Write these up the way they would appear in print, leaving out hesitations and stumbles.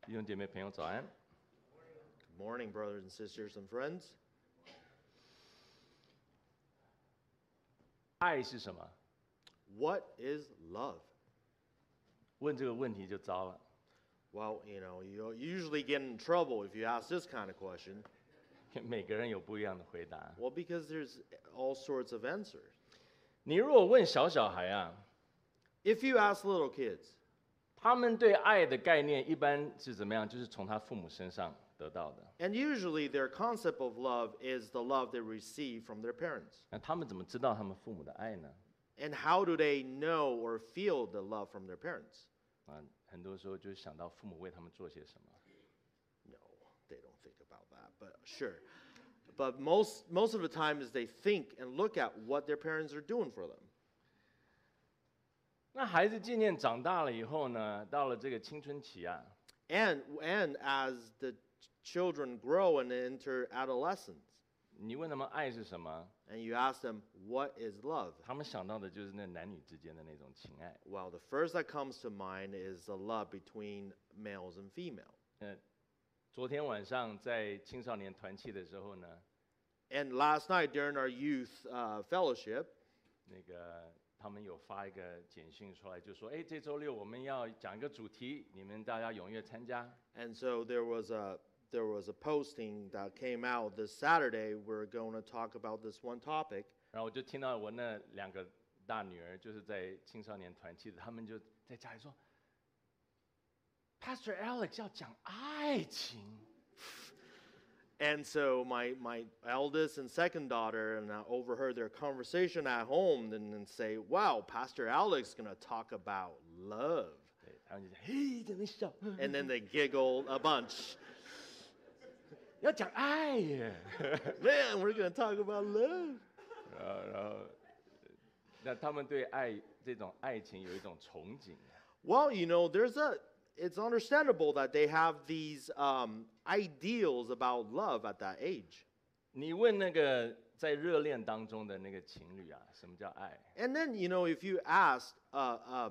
弟兄姐妹朋友早安。 Good morning, brothers and sisters and friends. 爱是什么？ What is love? 问这个问题就糟了， Well, you usually get in trouble if you ask this kind of question. 每个人有不一样的回答。 Well, because there's all sorts of answers. 你如果问小孩啊， If you ask little kids, 他们对爱的概念一般是怎么样？就是从他父母身上得到的。 and usually their concept of love is the love they receive from their parents. 那他们怎么知道他们父母的爱呢？ And how do they know or feel the love from their parents? 啊，很多时候就想到父母为他们做些什么。 No, they don't think about that, but sure. But most of the time is they think and look at what their parents are doing for them. 那孩子渐渐长大了以后呢，到了这个青春期啊， And as the children grow and enter adolescence, 你问他们爱是什么， and you ask them, what is love? 他们想到的就是那男女之间的那种情爱。 Well, the first that comes to mind is the love between males and female. 昨天晚上在青少年团契的时候呢， And last night during our youth fellowship, 那个他们有发一个简讯出来，就说：“哎，这周六我们要讲一个主题，你们大家踊跃参加。 and so there was a posting that came out this Saturday. We're going to talk about this one topic. ” 然后我就听到我那2个大女儿，就是在青少年团契的，他们就在家里说 ：“Pastor Alex 要讲爱情。” And so my eldest and second daughter and I overheard their conversation at home and say, wow, Pastor Alex is going to talk about love. 对，他们就讲：“嘿，怎么笑？ And then they giggled a bunch. 要讲爱耶！” Man, we're going to talk about love. 然后，那他们对爱这种爱情有一种憧憬。 Well, it's understandable that they have these ideals about love at that age. 你问那个在热恋当中的那个情侣啊，什么叫爱？ And then, if you asked a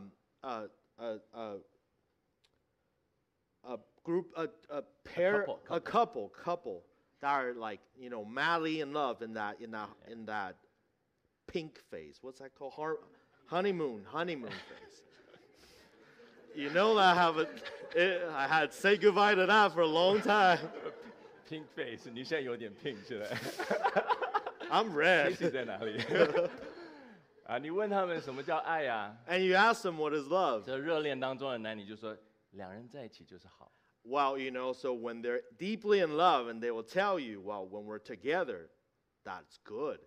group, a pair, a couple that are like, madly in love in that pink phase. What's that called? Honeymoon phase. You know that I had to say goodbye to that for a long time. Pink face， 你现在有点 pink 是吧 I'm red. ？Casey 在哪里？啊，你问他们什么叫爱啊？ And you ask them what is love. 这热恋当中的男女就说，两人在一起就是好。 Well, so when they're deeply in love and they will tell you, well, when we're together, that's good.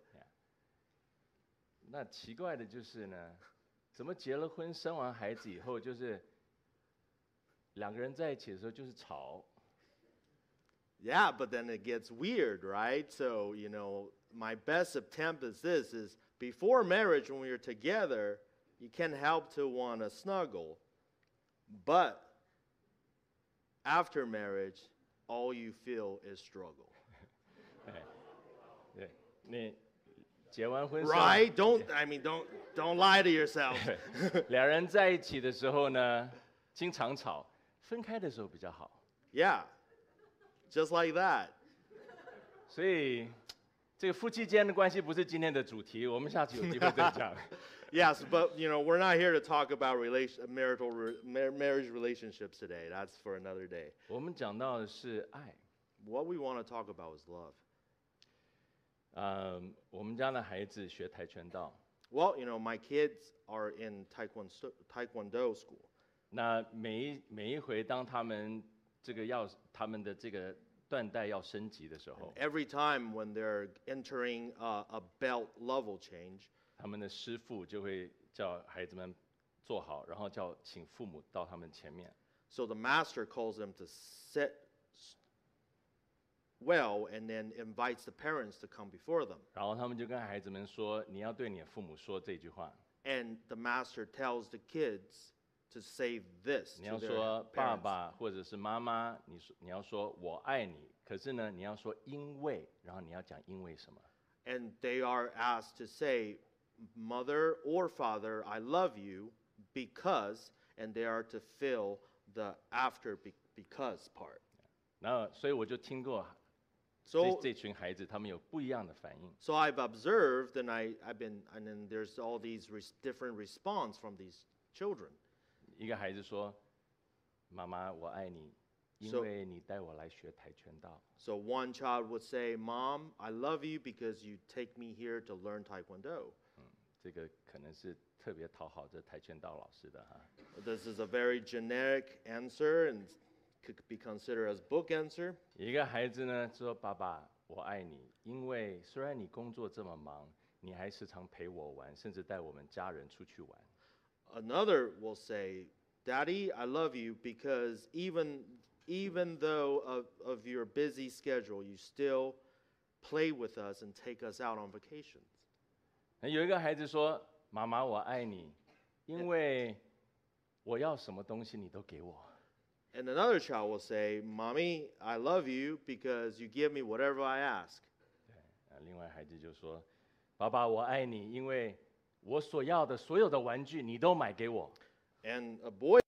那奇怪的就是呢，怎么结了婚、生完孩子以后，就是两个人在一起的时候就是吵。 Yeah, but then it gets weird, right? So, my best attempt is before marriage, when we are together, you can't help to want to snuggle. But after marriage, all you feel is struggle. 对，你结完婚 Right? Don't lie to yourself. 两人在一起的时候呢，经常吵；分开的时候比较好。 Yeah, just like that. 所以，这个夫妻间的关系不是今天的主题，我们下次有机会再讲。 Yes, but we're not here to talk about marriage relationships today. That's for another day. 我们讲到的是爱。 What we want to talk about is love. 我们家的孩子学跆拳道， Well, my kids are in Taekwondo school. 那每一回当他们他们的这个缎带要升级的时候， Every time when they're entering a belt level change, 他们的师傅就会叫孩子们坐好，然后请父母到他们前面。 so the master calls them to sit well and then invites the parents to come before them. 然后他们就跟孩子们说：“你要对你的父母说这句话， And the master tells the kids to say this 你 to 要 their 说爸 parents. 爸或者是妈妈，你要说我爱你。可是呢，你要说因为，然后你要讲因为什么。 And they are asked to say, Mother or Father, I love you because, and they are to fill the after because part. 然后，所以我就听过 So 这群孩子他们有不一样的反应。 so I've observed and and then there's all these different response from these children. 一个孩子说：“妈妈，我爱你，因 So- 为你带我来学跆拳道。” So one child would say, "Mom, I love you because you take me here to learn Taekwondo." 这个可能是特别讨好这跆拳道老师的哈。 This is a very generic answer and could be considered as book answer. 一个孩子呢说：“爸爸，我爱你，因为虽然你工作这么忙，你还时常陪我玩，甚至带我们家人出去玩。” Another will say, "Daddy, I love you because even though of your busy schedule, you still play with us and take us out on vacations." 那有一个孩子说：“妈妈，我爱你，因为我要什么东西你都给我。” And another child will say, "Mommy, I love you because you give me whatever I ask." 另外孩子就说：“爸爸，我爱你，因为我所要的所有的玩具你都买给我。” And a boy,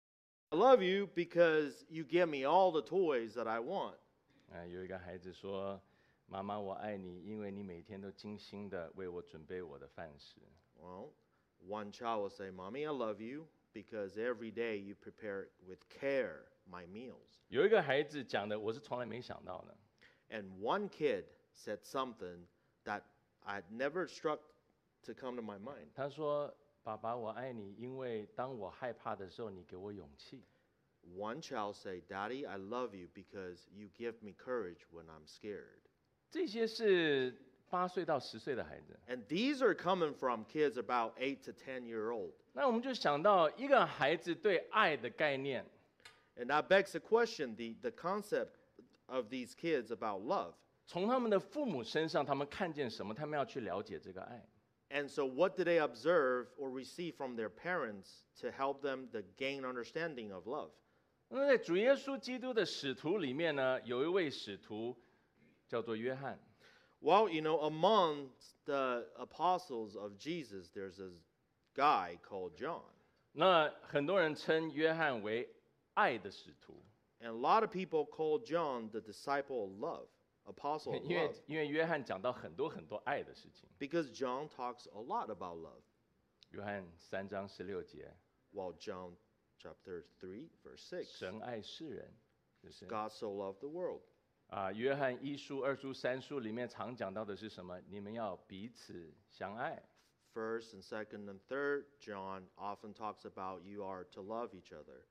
"I love you because you give me all the toys that I want." 有一个孩子说：“妈妈，我爱你，因为你每天都精心的为我准备我的饭食。” Well, one child will say, "Mommy, I love you because every day you prepare with care my meals." 有一个孩子讲的，我是从来没想到的。 And one kid said something that I had never struck to come to my mind. 他说：“爸爸，我爱你，因为当我害怕的时候，你给我勇气。” One child say, "Daddy, I love you because you give me courage when I'm scared." 这些是8岁到10岁的孩子。 And these are coming from kids about 8 to 10-year-old. 那我们就想到一个孩子对爱的概念， And that begs the question, the concept of these kids about love. 从他们的父母身上，他们看见什么，他们要去了解这个爱。 And so what do they observe or receive from their parents to help them to gain understanding of love? 那在主耶稣基督的使徒里面呢，有一位使徒叫做约翰。 Well, among the apostles of Jesus, there's this guy called John. 那很多人称约翰为爱的使徒， And a lot of people call John the disciple of love, apostle of 因为 love, 约翰讲到很多爱的事情。 because John talks a lot about love. 约翰3章16节， While John chapter 3, verse 6, 神爱世人，就是 God so loved the world. 约翰1书、2书、3书里面常讲到的是什么？你们要彼此相爱。 First and second and third John often talks about you are to love each other.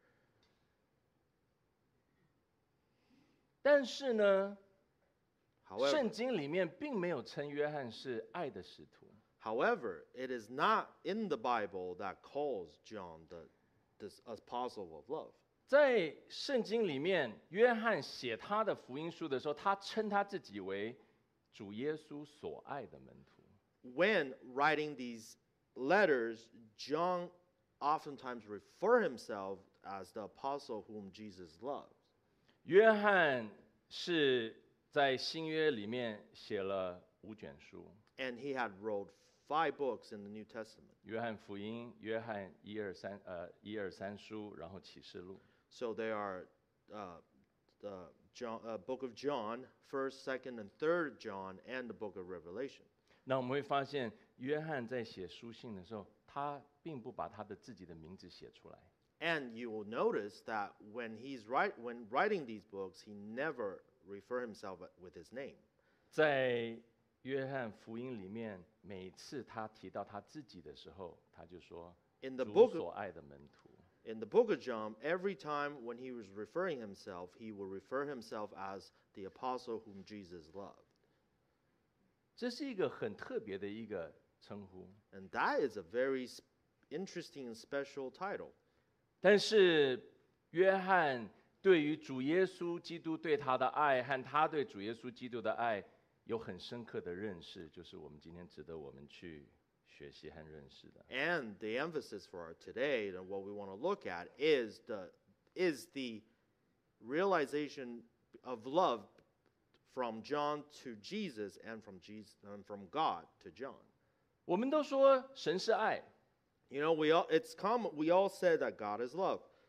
但是呢， However, 圣经里面并没有称约翰是爱的使徒。 however, it is not in the Bible that calls John this apostle of love. 在圣经里面，约翰写他的福音书的时候，他称他自己为主耶稣所爱的门徒。 When writing these letters, John oftentimes refer himself as the apostle whom Jesus loves. 约翰是在新约里面写了5卷书， And he had wrote 5 books in the New Testament. 约翰福音、约翰1、2、3书，然后启示录。 So they are the book of John, 1st, 2nd, and 3rd John, and the book of Revelation. 那我们会发现，约翰在写书信的时候，他并不把他的自己的名字写出来。 And you will notice that when writing these books, he never refer himself with his name. 在约翰福音里面，每次他提到他自己的时候，他就说 In the 主 book 所爱的门徒。 In the book of John, every time when he was referring himself, he will refer himself as the apostle whom Jesus loved. 这是一个很特别的一个称呼。 And that is a very interesting and special title. 但是约翰对于主耶稣基督对他的爱和他对主耶稣基督的爱有很深刻的认识，就是我们今天值得我们去学习和认识的。 And the emphasis for today and what we want to look at is the realization of love from John to Jesus and from God to John. 我们都说神是爱， We all said that God is love.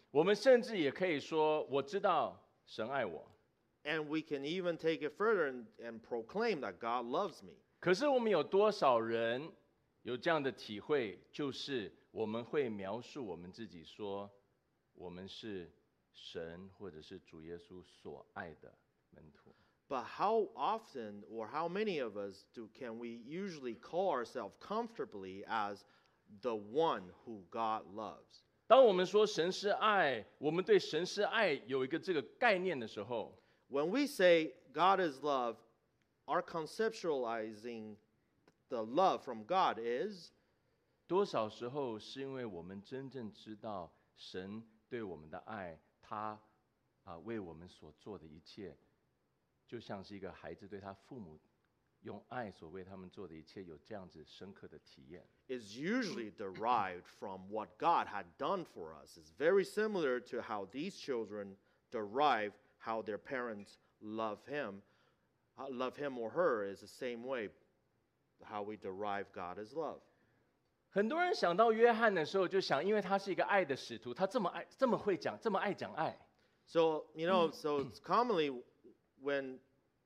我们甚至也可以说，我知道神爱我。 And we can even take it further and proclaim that God loves me. 可是我们有多少人有这样的体会？就是我们会描述我们自己说，我们是神或者是主耶稣所爱的门徒。 But how often or how many of us can we usually call ourselves comfortably as the one who God loves? 当我们说神是爱，我们对神是爱有一个这个概念的时候， When we say God is love, our conceptualizing the love from God is 多少时候是因为我们真正知道神对我们的爱，他为我们所做的一切，就像是一个孩子对他父母用爱所为他们做的一切有这样子深刻的体验。 is usually derived from what God had done for us. It's very similar to how these children derive how their parents love him or her is the same way how we derive God as love. 很多人想到约翰的时候，就想，因为他是一个爱的使徒，他这么爱，这么会讲，这么爱讲爱。 So, so it's commonly when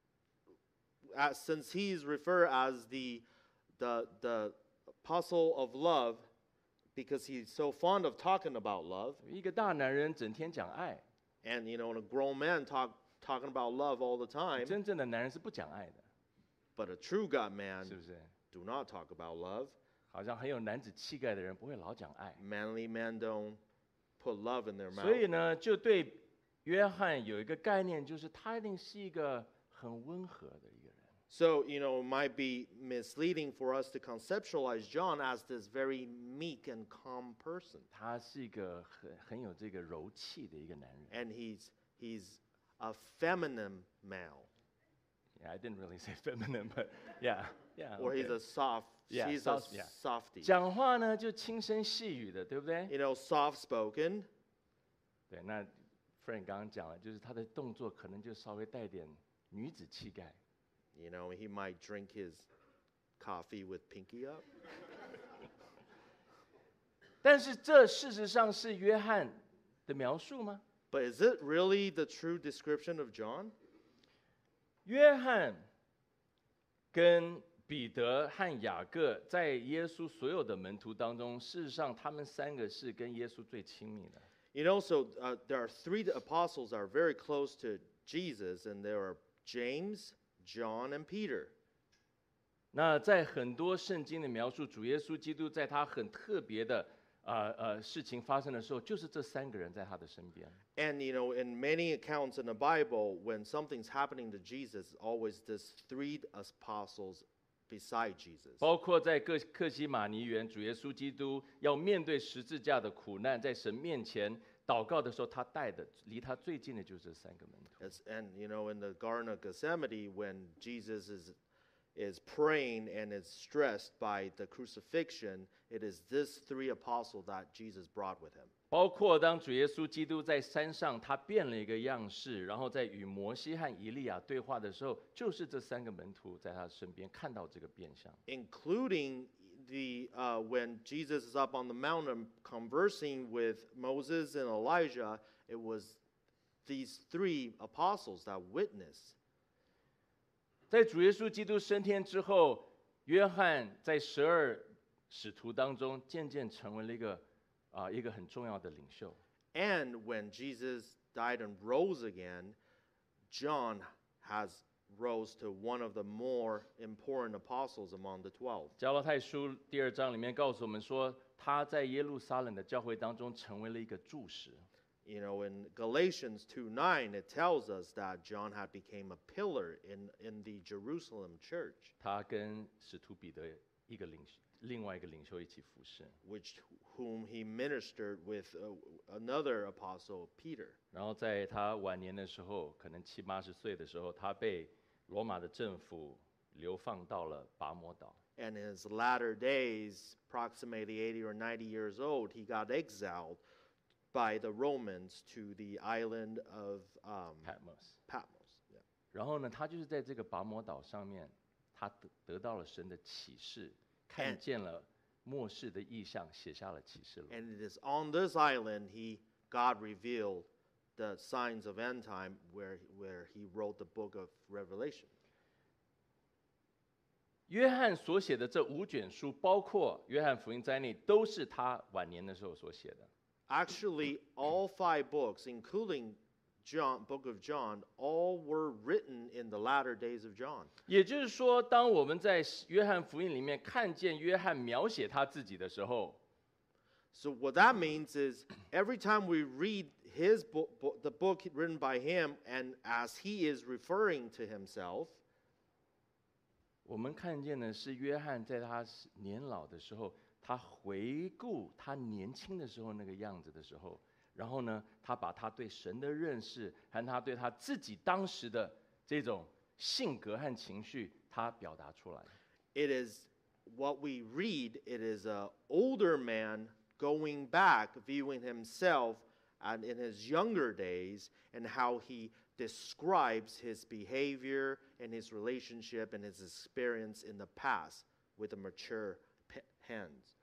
since he's referred as the apostle of love because he's so fond of talking about love. 一个大男人整天讲爱， And and a grown man talking about love all the time. 真正的男人是不讲爱的， But a true God man 是不是？ do not talk about love. 好像很有男子气概的人不会老讲爱。 Manly men don't put love in their 所以 mouth. 呢，就对约翰有一个概念，就是他一定是一个很温和的一个人。 So, it might be misleading for us to conceptualize John as this very meek and calm person. 他是一个很有这个柔气的一个男人。 And he's a feminine male. Yeah, I didn't really say feminine, but yeah, yeah. Or he's okay. a soft, Yeah, she's soft, a yeah. softie. 讲话呢就轻声细语的，对不对？ Soft spoken. 对，那 Frank 刚刚讲了，就是他的动作可能就稍微带点女子气概。 He might drink his coffee with pinky up. 但是这事实上是约翰的描述吗？ But is it really the true description of John? 约翰跟彼得和雅各在耶稣所有的门徒当中，事实上他们三个是跟耶稣最亲密的。 So there are three apostles that are very close to Jesus, and there are James, John, and Peter. 那在很多圣经的描述，主耶稣基督在他很特别的事情发生的时候，就是这三个人在他的身边。 And, in many accounts in the Bible, when something's happening to Jesus, always there's three apostles beside Jesus. 包括在客西马尼园，主耶稣基督要面对十字架的苦难，在神面前祷告的时候，他带的离他最近的就是这三个门徒。 And, in the Garden of Gethsemane, when Jesus is praying and is stressed by the crucifixion, it is this three apostles that Jesus brought with him. 包括当主耶稣基督在山上，他变了一个样式，然后在与摩西和以利亚对话的时候，就是这三个门徒在他身边看到这个变相。 Including when Jesus is up on the mountain conversing with Moses and Elijah, it was these three apostles that witnessed. 在主耶稣基督升天之后，约翰在12使徒当中渐渐成为了一个很重要的领袖。 And when Jesus died and rose again, John has rose to one of the more important apostles among the 12. 加拉太书第2章里面告诉我们说，他在耶路撒冷的教会当中成为了一个柱石。 In Galatians 2:9, it tells us that John had become a pillar in the Jerusalem church, 他跟使徒彼得另外一个领袖一起服侍。 whom he ministered with another apostle, Peter. 然后在他晚年的时候，可能70、80岁的时候，他被罗马的政府流放到了拔摩岛。 And in his latter days, approximately 80 or 90 years old, he got exiled by the Romans to the island of Patmos。 Patmos. Yeah. 然后呢，他就是在这个拔摩岛上面，他得到了神的启示，看见了末世的异象，写下了启示录。 And it is on this island he God revealed the signs of end time where he wrote the book of Revelation. 约翰所写的这5卷书，包括约翰福音在内，都是他晚年的时候所写的。 Actually, all 5 books, including Book of John, all were written in the latter days of John. 也就是说，当我们在约翰福音里面看见约翰描写他自己的时候， So what that means is every time we read his book, the book written by him, and as he is referring to himself, 我们看见的是约翰在他年老的时候，他回顾他年轻的时候那个样子的时候，然后呢，他把他对神的认识和他对他自己当时的这种性格和情绪，他表达出来。 it is what we read. It is an older man going back, viewing himself and in his younger days, and how he describes his behavior and his relationship and his experience in the past with a mature hands.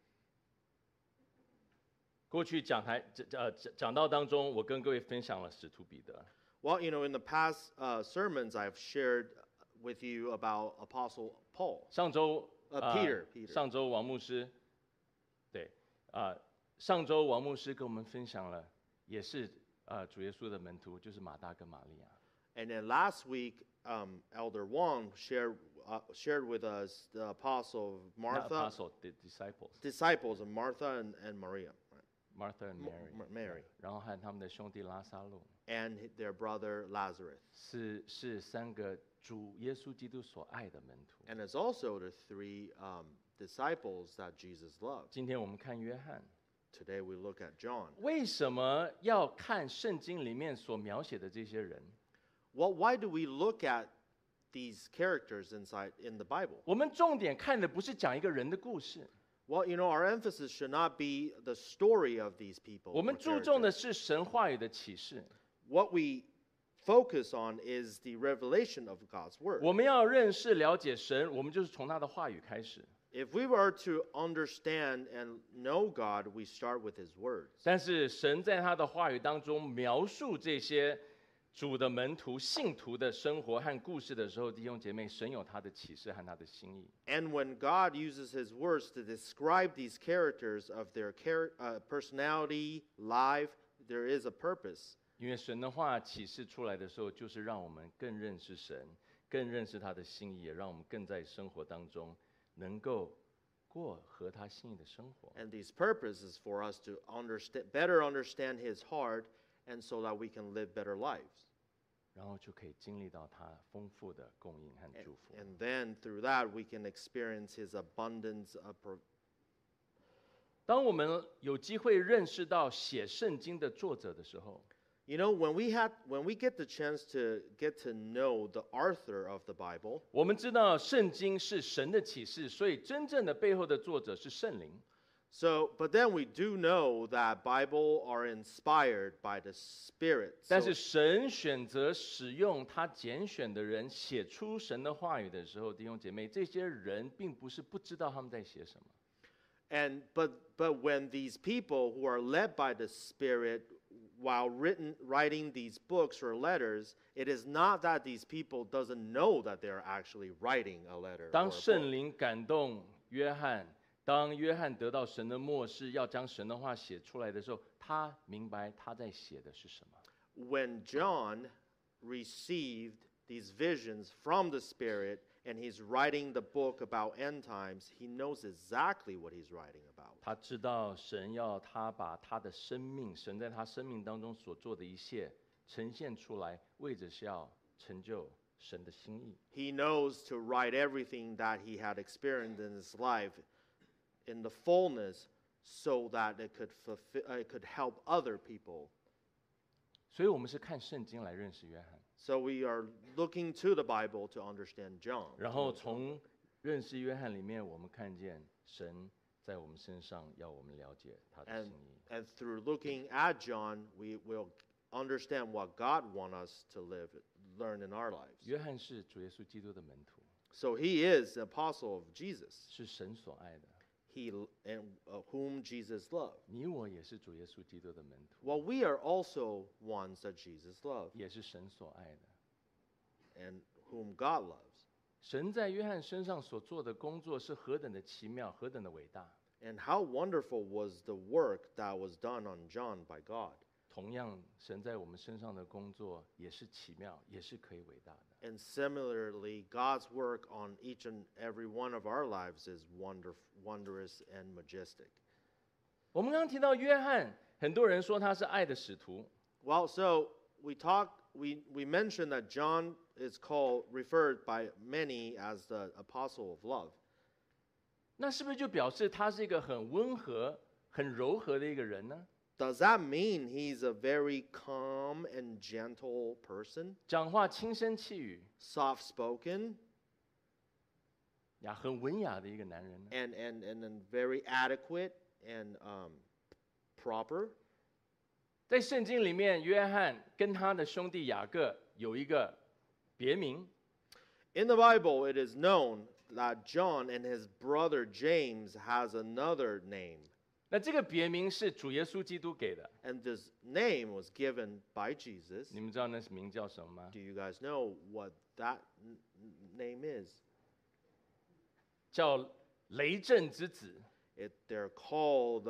过去讲道当中，我跟各位分享了使徒彼得。 Well, in the past sermons, I've shared with you about Apostle Paul. 上周 Peter. 上周王牧师，对上周王牧师跟我们分享了，也是主耶稣的门徒，就是马大跟玛利亚。 And then last week, Elder Wang shared with us the apostle of Martha, Not apostle, the disciples of Martha and Maria, right? Martha and Mary， 然后和他们的兄弟拉撒路， and their brother Lazarus. 是3个主耶稣基督所爱的门徒。 And it's also the 3 disciples that Jesus loved. 今天我们看约翰， Today we look at John. 为什么要看圣经里面所描写的这些人？ Well, why do we look at these characters in the Bible? 我们重点看的不是讲一个人的故事， Well, our emphasis should not be the story of these people. 我们 or 注重 characters. 的是神话语的启示。 What we focus on is the revelation of God's word. 我们要认识了解神，我们就是从他的话语开始。 If we were to understand and know God, we start with his words. 但是神在他的话语当中描述这些主的门徒、信徒的生活和故事的时候，弟兄姐妹，神有他的启示和他的心意。 And when God uses his words to describe these characters of their personality, life, there is a purpose. 因为神的话启示出来的时候，就是让我们更认识神，更认识他的心意，也让我们更在生活当中能够过合他心意的生活。 And these purposes for us to better understand his heart, and so that we can live better lives. 然后就可以经历到他丰富的供应和祝福。 And then through that, we can experience his abundance of 当我们有机会认识到写圣经的作者的时候， when we get the chance to get to know the author of the Bible, 我们知道圣经是神的启示，所以真正的背后的作者是圣灵。 but then we do know that Bible are inspired by the Spirit. 但是神选择使用他拣选的人写出神的话语的时候，弟兄姐妹，这些人并不是不知道他们在写什么。 But when these people who are led by the Spirit, while writing these books or letters, it is not that these people doesn't know that they're actually writing a letter. 当 or a 圣 book. 灵感动约翰，当约翰得到神的默示，要将神的话写出来的时候，他明白他在写的是什么。 When John received these visions from the Spirit and he's writing the book about end times, he knows exactly what he's writing about. 他知道神要他把他的生命，神在他生命当中所做的一切呈现出来，为着是要成就神的心意。 He knows to write everything that he had experienced in his life in the fullness so that it could help other people. 所以我们是看圣经来认识约翰， So we are looking to the Bible to understand John. 然后从认识约翰里面，我们看见神在我们身上要我们了解他的心意。 And through looking at John, we will understand what God wants us to learn in our lives. 约翰是主耶稣基督的门徒， So he is the apostle of Jesus. 是神所爱的。 whom Jesus loved. 你我也是主耶稣基督的门徒， Well, we are also ones that Jesus loved 也是神所爱的。 and whom God loves. 神在约翰身上所做的工作是何等的奇妙，何等的伟大。 And how wonderful was the work that was done on John by God. 同样，神在我们身上的工作也是奇妙，也是可以伟大的。 And similarly, God's work on each and every one of our lives is wondrous and majestic. 我们刚刚提到约翰，很多人说他是爱的使徒， Well, so we mentioned that John is referred by many as the apostle of love. 那是不是就表示他是一个很温和、很柔和的一个人呢？ Does that mean he's a very calm and gentle person, 讲话轻声细语 soft-spoken, 呀，很文雅的一个男人呢？ and very adequate and proper? 在圣经里面，约翰跟他的兄弟雅各有一个别名， In the Bible, it is known that John and his brother James has another name, 那这个别名是主耶稣基督给的。 and this name was given by Jesus. 你们知道那名叫什么吗？ Do you guys know what that name is? 叫雷震之子 They're called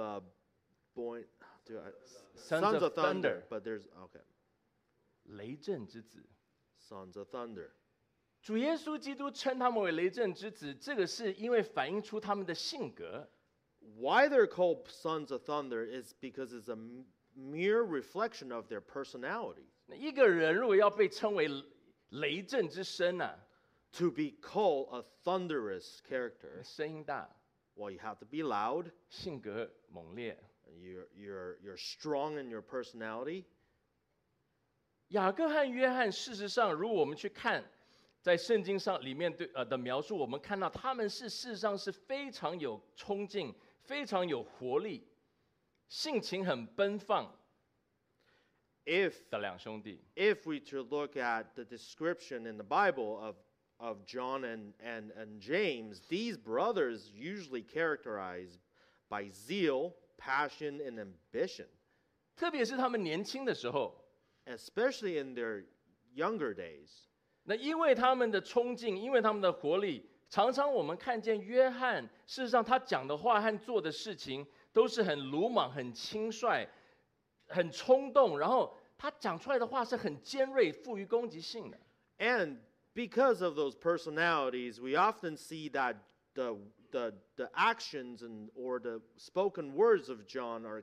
Sons of Thunder but there's okay, 雷震之子。 sons of thunder. 主耶稣基督称他们为雷震之子，这个是因为反映出他们的性格。 Why they're called sons of thunder is because it's a mere reflection of their personality. 那一个人如果要被称为雷震之声呢、 To be called a thunderous character, 声音大， well, you have to be loud. 性格猛烈。 You're strong in your personality. 雅各和约翰，事实上，如果我们去看在圣经上里面的描述，我们看到他们事实上是非常有冲劲、非常有活力、性情很奔放 If 的两兄弟。 we to look at the description in the Bible of John and James, these brothers usually characterized by zeal, passion, and ambition, 特别是他们年轻的时候， especially in their younger days. 那因为他们的冲劲，因为他们的活力，常常我们看见约翰，事实上他讲的话和做的事情都是很鲁莽、很轻率、很冲动，然后他讲出来的话是很尖锐、富于攻击性的。 And because of those personalities, we often see that the actions or the spoken words of John are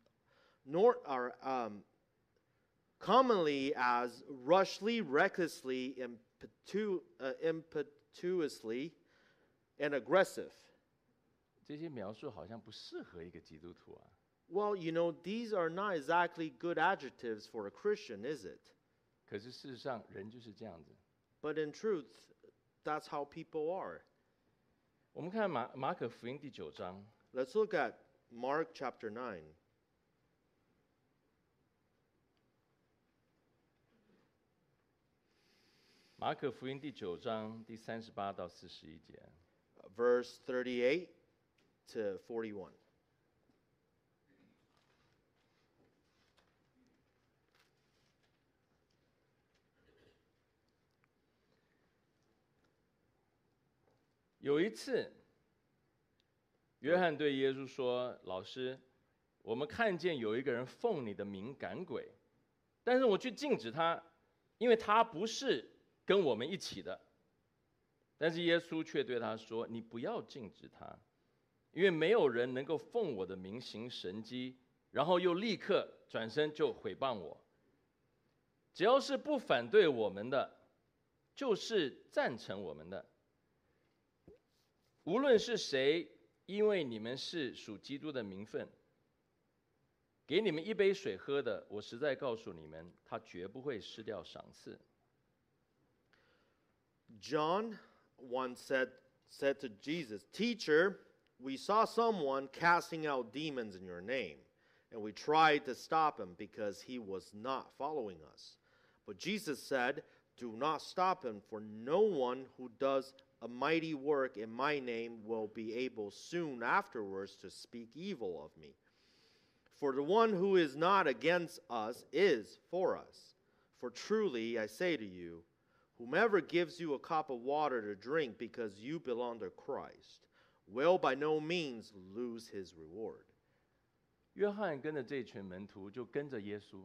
commonly as rushly, recklessly, impetuously, and aggressive. 这些描述好像不适合一个基督徒啊。 Well, these are not exactly good adjectives for a Christian, is it? 可是事实上，人就是这样子。 But in truth, that's how people are. 我们看马可福音第9章， Let's look at Mark chapter 9. 马可福音第9章第38到41节。 Verse 38 to 41. 有一次，约翰对耶稣说：“老师，我们看见有一个人奉你的名赶鬼，但是我去禁止他，因为他不是跟我们一起的。”但是耶稣却对他说：“你不要禁止他，因为没有人能够奉我的名行神迹，然后又立刻转身就毁谤我。只要是不反对我们的，就是赞成我们的。无论是谁，因为你们是属基督的名分，给你们一杯水喝的，我实在告诉你们，他绝不会失掉赏赐。” John once said to Jesus, "Teacher, we saw someone casting out demons in your name, and we tried to stop him because he was not following us. But Jesus said, 'Do not stop him, for no one who does a mighty work in my name will be able soon afterwards to speak evil of me. For the one who is not against us is for us. For truly I say to you, whomever gives you a cup of water to drink because you belong to Christ will by no means lose his reward. 约翰跟着这群门徒就跟着耶稣，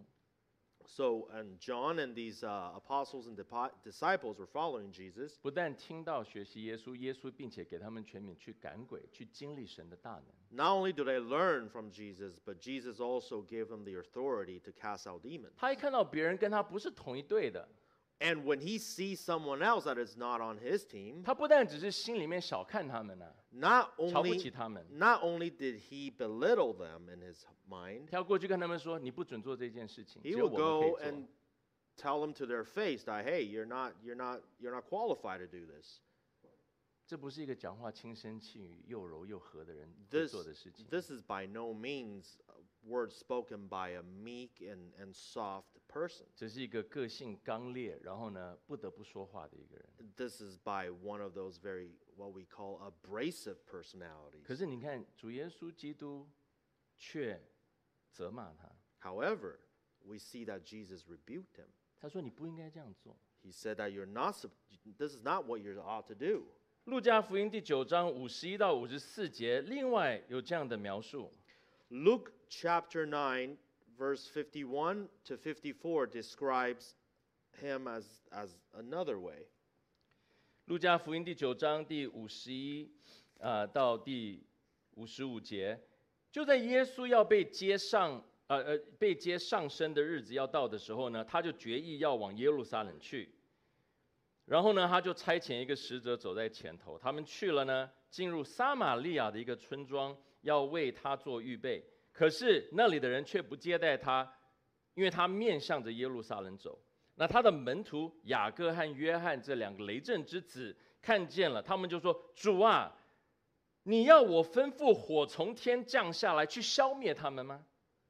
So, and John and these apostles and disciples were following Jesus. 不但听到学习耶稣，并且给他们权柄去赶鬼，去经历神的大能。 Not only do they learn from Jesus, but Jesus also gave them the authority to cast out demons. 他一看到别人跟他不是同一队的， And when he sees someone else that is not on his team, 他不但只是心里面小看他们呢、 not 瞧不起 only 他们， not only did he belittle them in his mind, 他要过去跟他们说：“你不准做这件事情，只 he 有 will 我们可 go 以做。 and tell them to their face that, hey, you're not qualified to do this. ” 这不是一个讲话轻声细语、又柔又和的人会 This 做的事情。 this is by no means words spoken by a meek and soft person. 这是一个个性刚烈，然后呢不得不说话的一个人。 This is by one of those very what we call abrasive 可 personalities. 是你看，主耶稣基督却责骂他， However, we see that Jesus rebuked him. 他说：“你不应该这样做。” He said that this is not what you're ought to do. 路加福音第9章51到54节，另外有这样的描述。 Luke chapter 9, verse 51 to 54 describes him as another way. 路加福音第9章第51到第55节，就在耶稣要被接上升的日子要到的时候呢，他就决意要往耶路撒冷去。然后呢，他就差遣一个使者走在前头，他们去了呢，进入撒玛利亚的一个村庄，要为他做预备。可是那里的人却不接待他，因为他面向着耶路撒冷走。那他的门徒雅各和约翰这两个雷震之子看见了，他们就说：“主啊，你要我吩咐火从天降下来，去消灭他们吗？”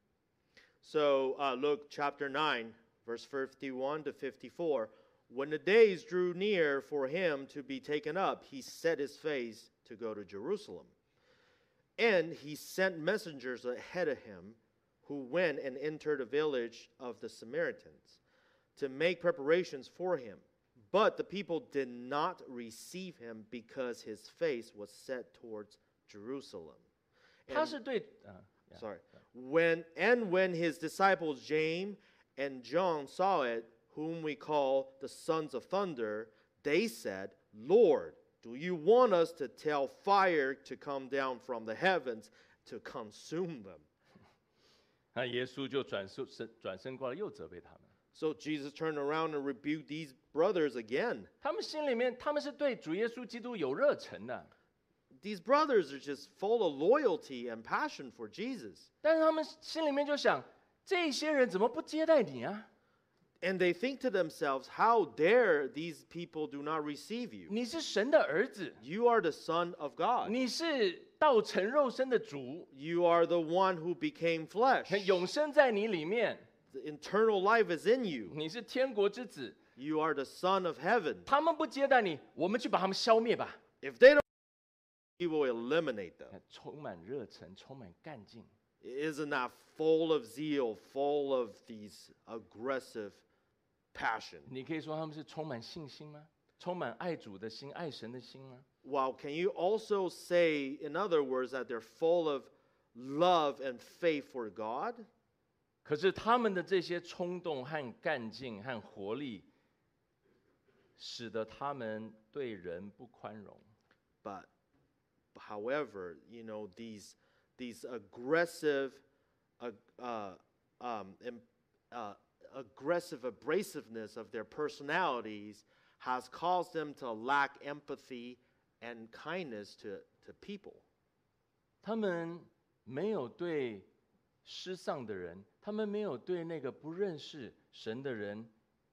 So Luke chapter 9, verse 51 to 54. When the days drew near for him to be taken up, he set his face to go to Jerusalem. And he sent messengers ahead of him, who went and entered a village of the Samaritans to make preparations for him. But the people did not receive him because his face was set towards Jerusalem. 他是对 Sorry. When his disciples James and John saw it, whom we call the sons of thunder, they said, Lord, do you want us to tell fire to come down from the heavens to consume them? 那耶稣就转身过来，又责备他们。 So Jesus turned around and rebuked these brothers again. 他们心里面，他们是对主耶稣基督有热忱的， These brothers are just full of loyalty and passion for Jesus. 但是他们心里面就想，这些人怎么不接待你啊？ And they think to themselves, how dare these people do not receive you? 你是神的儿子， You are the Son of God. 你是道成肉身的主， You are the one who became flesh. 永生在你里面， The eternal life is in you. 你是天国之子。 You are the Son of heaven. 他们不接待你，我们去把他们消灭吧。 If they don't, we will eliminate them. 充满热忱，充满干劲。 Isn't that full of zeal, full of these aggressive passion? 你可以说他们是充满信心吗？充满爱主的心、爱神的心吗？ Well, can you also say, in other words, that they're full of love and faith for God? 可是他们的这些冲动和干劲和活力，使得他们对人不宽容。 But however, you know, these aggressive, aggressive abrasiveness of their personalities has caused them to lack empathy and kindness to people. 他们没有对失丧的人，他们没有对那个不认识神的人，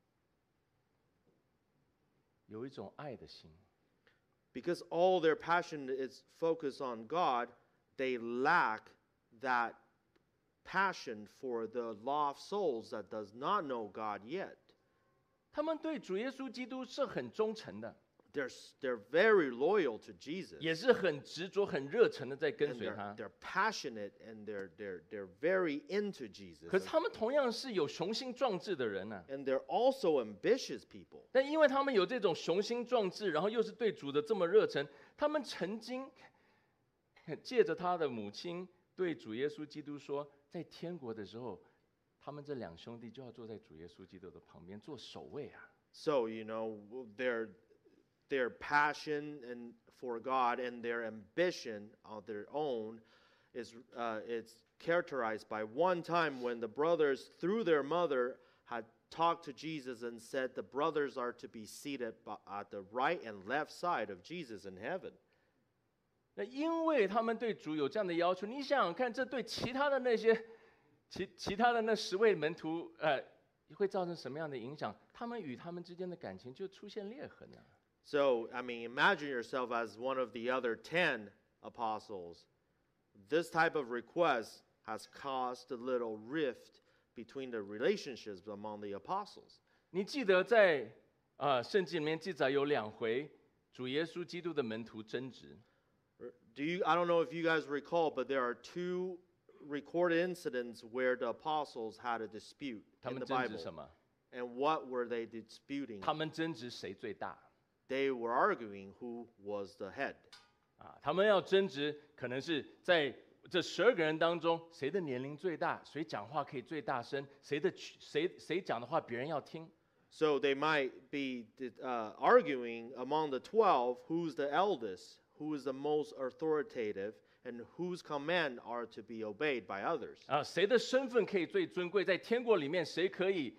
有一种爱的心。 Because all their passion is focused on God, they lack that passion for the lost souls that does not know God yet. 他们对主耶稣基督是很忠诚的， they're very loyal to Jesus. 也是很执着、很热忱的在跟 And 随他。 they're passionate and they're very into Jesus. 可是他们同样是有雄心壮志的人呢、 And they're also ambitious people. 但因为他们有这种雄心壮志，然后又是对主的这么热忱，他们曾经借着他的母亲对主耶稣基督说，在天国的时候，他们这两兄弟就要坐在主耶稣基督的旁边做守卫啊。 So, you know, their passion and for God and their ambition of their own is it's characterized by one time when the brothers, through their mother, had talked to Jesus and said the brothers are to be seated at the right and left side of Jesus in heaven. 那因为他们对主有这样的要求，你想想看，这对其他的那些其他的那10位门徒，会造成什么样的影响？他们与他们之间的感情就出现裂痕了。 So, I mean, imagine yourself as one of the other 10 apostles. This type of request has caused a little rift between the relationships among the apostles. 你记得在圣经里面记载有2回，主耶稣基督的门徒争执。 I don't know if you guys recall, but there are 2 recorded incidents where the apostles had a dispute 他 in 们 the 争执 Bible. 什么？ And what were they disputing? 他们争执谁最大？ They were arguing who was the head. 他们要争执，可能是在这12个人当中，谁的年龄最大，谁讲话可以最大声，谁讲的话别人要听。 So they might be arguing among the 12 who's the eldest, who is the most authoritative, and whose command are to be obeyed by others. 谁的身份可以最尊贵？在天国里面，谁可以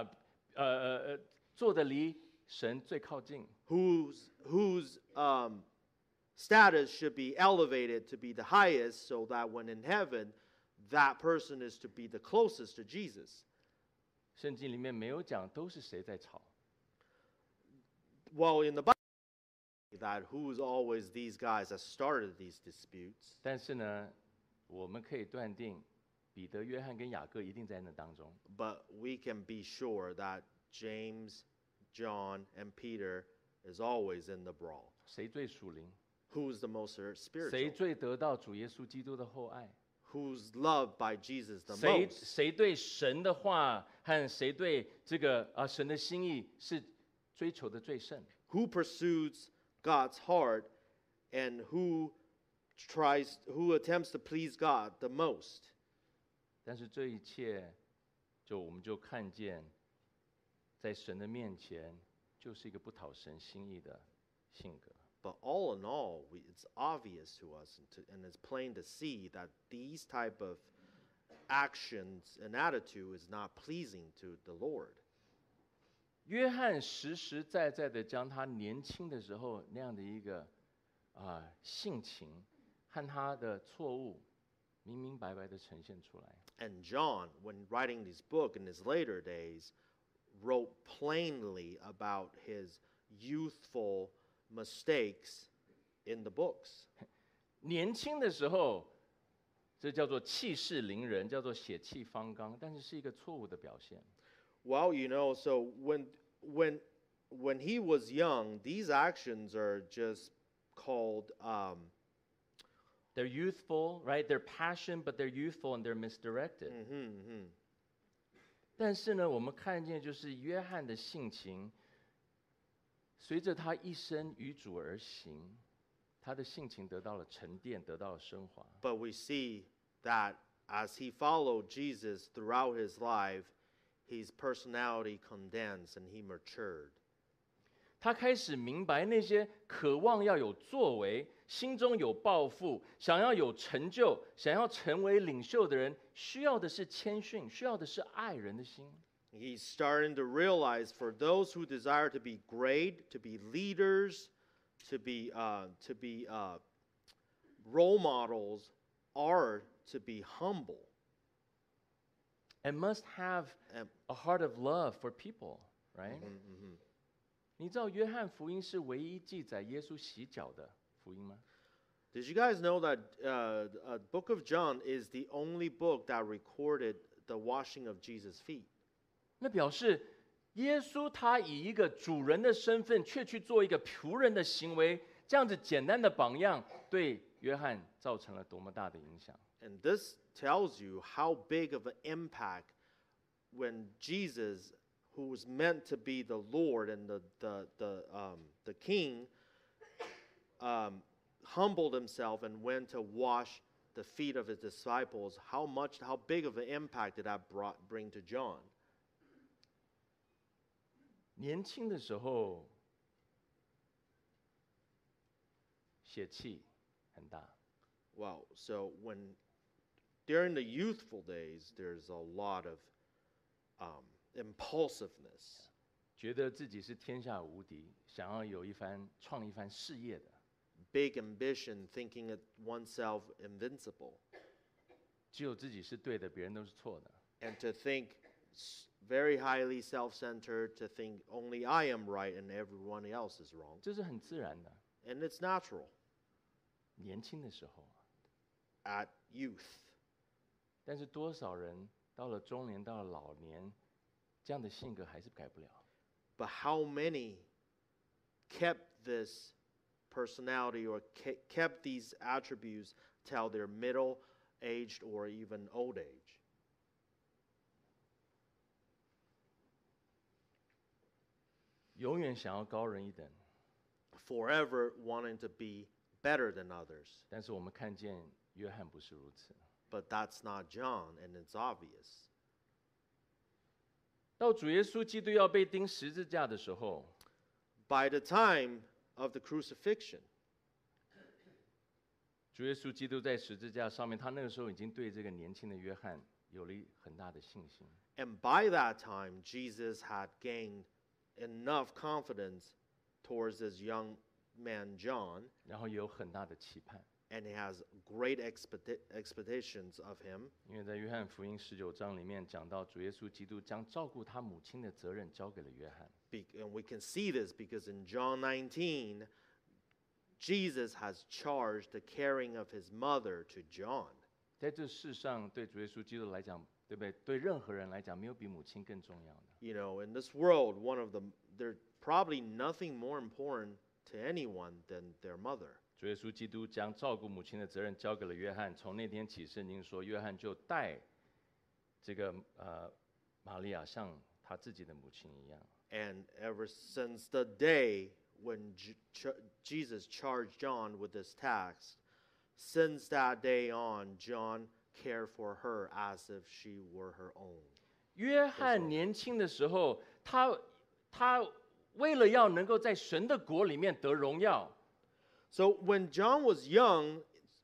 坐得离神最靠近？ Whose status should be elevated to be the highest, so that when in heaven, that person is to be the closest to Jesus. 圣经里面没有讲都是谁在吵， Well, in the Bible, that who's always these guys that started these disputes. 但是呢，我们可以断定，彼得、约翰跟雅各一定在那当中。 But we can be sure that James, John, and Peter is always in the brawl. 谁最属灵？ Who's the most 谁 spiritual? 最得到主耶稣基督的厚爱？ Who's loved by Jesus the 谁 most? 谁对神的话和谁对这个神的心意是追求的最甚？ Who pursues God's heart and who attempts to please God the most? 但是这一切，我们就看见，在神的面前，就是一个不讨神心意的性格。 But all in all, it's obvious to us and it's plain to see that these type of actions and attitude is not pleasing to the Lord. 约翰实实在在的将他年轻的时候那样的一个性情和他的错误，明明白白的呈现出来。 And John, when writing this book in his later days, wrote plainly about his youthful mistakes in the books. 年轻的时候，这叫做气势凌人，叫做血气方刚，但是是一个错误的表现。 Well, you know, so when he was young, these actions are just called They're youthful, right? They're passionate, but they're youthful and they're misdirected. 但是呢，我们看见就是约翰的性情，随着他一生与主而行，他的性情得到了沉淀，得到了升华。 But we see that as he followed Jesus throughout his life, his personality condensed and he matured. 他开始明白那些渴望要有作为、心中有抱负、想要有成就、想要成为领袖的人，需要的是谦逊，需要的是爱人的心。 He's starting to realize for those who desire to be great, to be leaders, to be role models, are to be humble. And must have a heart of love for people, right? 你知道约翰福音是唯一记载耶稣洗脚的福音吗？ Did you guys know that Book of John is the only book that recorded the washing of Jesus' feet? 那表示耶稣他以一个主人的身份，却去做一个仆人的行为，这样子简单的榜样，对约翰造成了多么大的影响。 And this tells you how big of an impact when Jesus, who was meant to be the Lord and the King, humbled himself and went to wash the feet of his disciples. How big of an impact did that bring to John? 年轻的时候，血气很大， Well, so during the youthful days, there's a lot of impulsiveness. 觉得自己是天下无敌，想要创一番事业的， Big ambition, thinking of oneself invincible, 只有自己是对的，别人都是错的。 and to think very highly self-centered, to think only I am right and everyone else is wrong. 这是很自然的。 And it's natural 年轻的时候， at youth. 但是多少人到了中年，到了老年，这样的性格还是改不了。 But how many kept this personality or kept these attributes till their middle-aged or even old age? 永远想要高人一等， Forever wanting to be better than others. 但是我们看见约翰不是如此。 But that's not John, and it's obvious. 到主耶稣基督要被钉十字架的时候， By the time of the crucifixion, 主耶稣基督在十字架上面，他那个时候已经对这个年轻的约翰有了很大的信心。 and by that time, Jesus had gained enough confidence towards this young man, John, 然后也有很大的期盼， and he has great expectations of him. 因为在约翰福音19章里面讲到，主耶稣基督将照顾他母亲的责任交给了约翰。 And we can see this because in John 19, Jesus has charged the caring of his mother to John. 在这世上，对主耶稣基督来讲，对不对？对任何人来讲，没有比母亲更重要的。 You know, in this world, there's probably nothing more important to anyone than their mother. 主耶稣基督将照顾母亲的责任交给了约翰。从那天起，圣经说，约翰就带这个玛利亚像他自己的母亲一样。 And ever since the day when Jesus charged John with this task, since that day on, John cared for her as if she were her own. 约翰年轻的时候，他为了要能够在神的国里面得荣耀， So when John was young,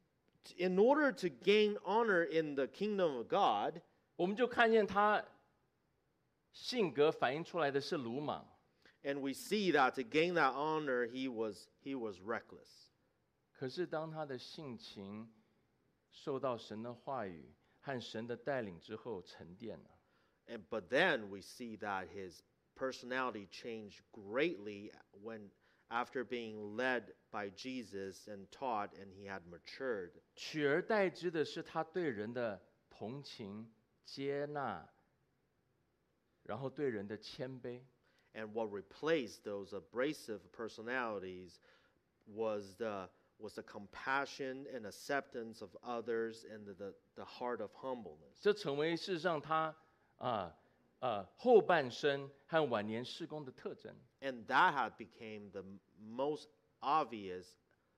in order to gain honor in the kingdom of God, 我们就看见他性格反映出来的是鲁莽。 and we see that to gain that honor, he was reckless. 可是当他的性情受到神的话语和神的带领之后沉淀了， But then we see that his personality changed greatly after being led by Jesus and taught, and he had matured. 取而代之的是他对人的同情、接纳，然后对人的谦卑。 And what replaced those abrasive personalities was the compassion and acceptance of others and the heart of humbleness. 这成为事实上他后半生和晚年事工的特征。 And that had became the most obvious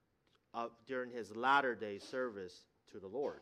during his latter-day service to the Lord.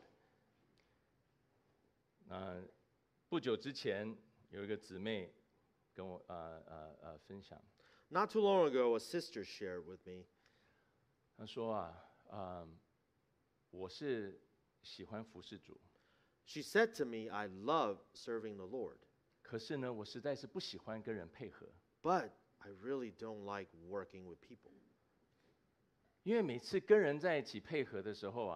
不久之前有一个姊妹跟我分享， Not too long ago, a sister shared with me. 她说我是喜欢服侍主， She said to me, I love serving the Lord, 可是呢，我实在是不喜欢跟人配合， but I really don't like working with people. 因为每次跟人在一起配合的时候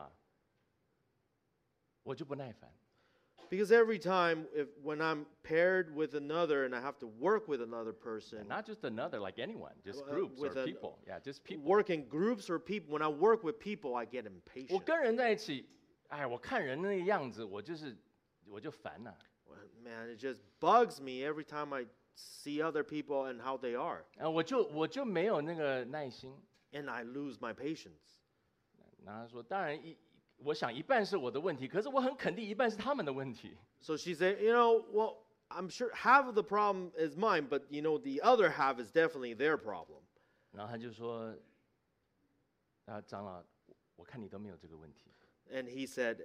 我就不耐烦。 Because every time when I'm paired with another and I have to work with another person, Not just another, like anyone, just groups or with an- people. Yeah, just people. work in groups or people, when I work with people, I get 我 impatient. 跟人在一起，我看人那个样子，我就烦了。 Man, it just bugs me every time I see other people and how they are. 我就没有那个耐心。 And I lose my patience. 然后他说，当然我想一半是我的问题，可是我很肯定一半是他们的问题。 So she said, well, I'm sure half of the problem is mine, but the other half is definitely their problem. 然后他就说，长老，我看你都没有这个问题。 And he said,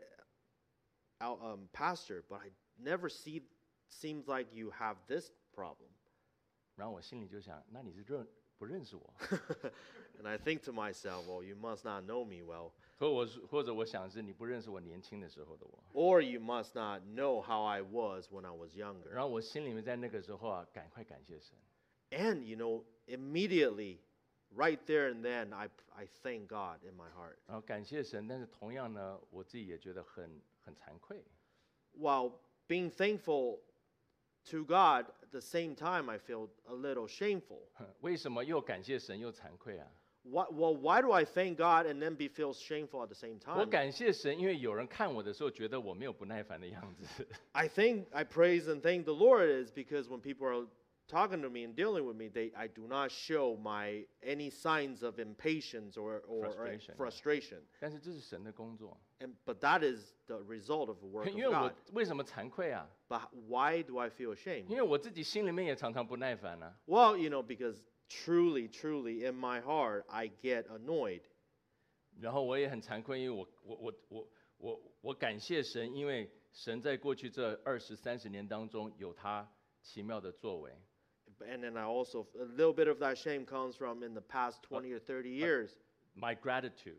Pastor, but I never seems like you have this problem. 然后我心里就想，那你是不认识我？ And I think to myself, well, you must not know me well. 或者我想是你不认识我年轻的时候的我。 Or you must not know how I was when I was younger. 然后我心里面在那个时候赶快感谢神。 And immediately, right there and then, I thank God in my heart. 然后感谢神，但是同样呢，我自己也觉得很惭愧。 While being thankful to God, at the same time, I feel a little shameful. 为什么又感谢神又惭愧啊？ Why do I thank God and then feel shameful at the same 我 time? 感谢神，因为有人看我的时候觉得我没有不耐烦的样子。 I praise and thank the Lord is because when people are talking to me and dealing with me, I do not show any signs of impatience or frustration. 但是这是神的工作。 But that is the result of the work 因 of 为我 God. 为什么惭愧啊？ But why do I feel ashamed? 因为我自己心里面也常常不耐烦啊。 Well, because truly, in my heart, I get annoyed. 然后我也很惭愧，因为我感谢神，因为神在过去这20、30年当中有他奇妙的作为。 And then a little bit of that shame comes from in the past 20 or 30 years. My gratitude.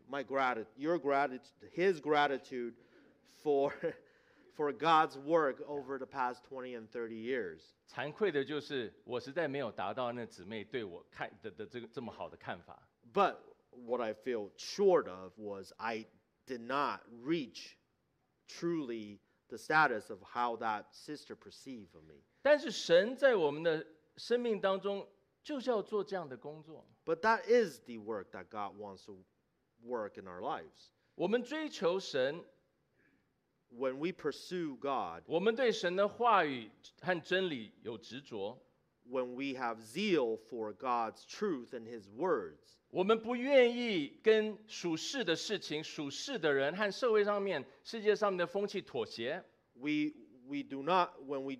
His gratitude for God's work over the past 20 and 30 years. 惭愧的就是我实在没有达到那姊妹对我看的这么好的看法。 But what I feel short of was I did not reach truly the status of how that sister perceived of me. 但是神在我们的生命当中就是要做这样的工作。 But that is the work that God wants to work in our lives. 我们追求神， When we pursue God, 我们对神的话语和真理有执着， when we have zeal for God's truth and His words, 我们不愿意跟属世的事情、属世的人和社会上面、世界上面的风气妥协。 when we do not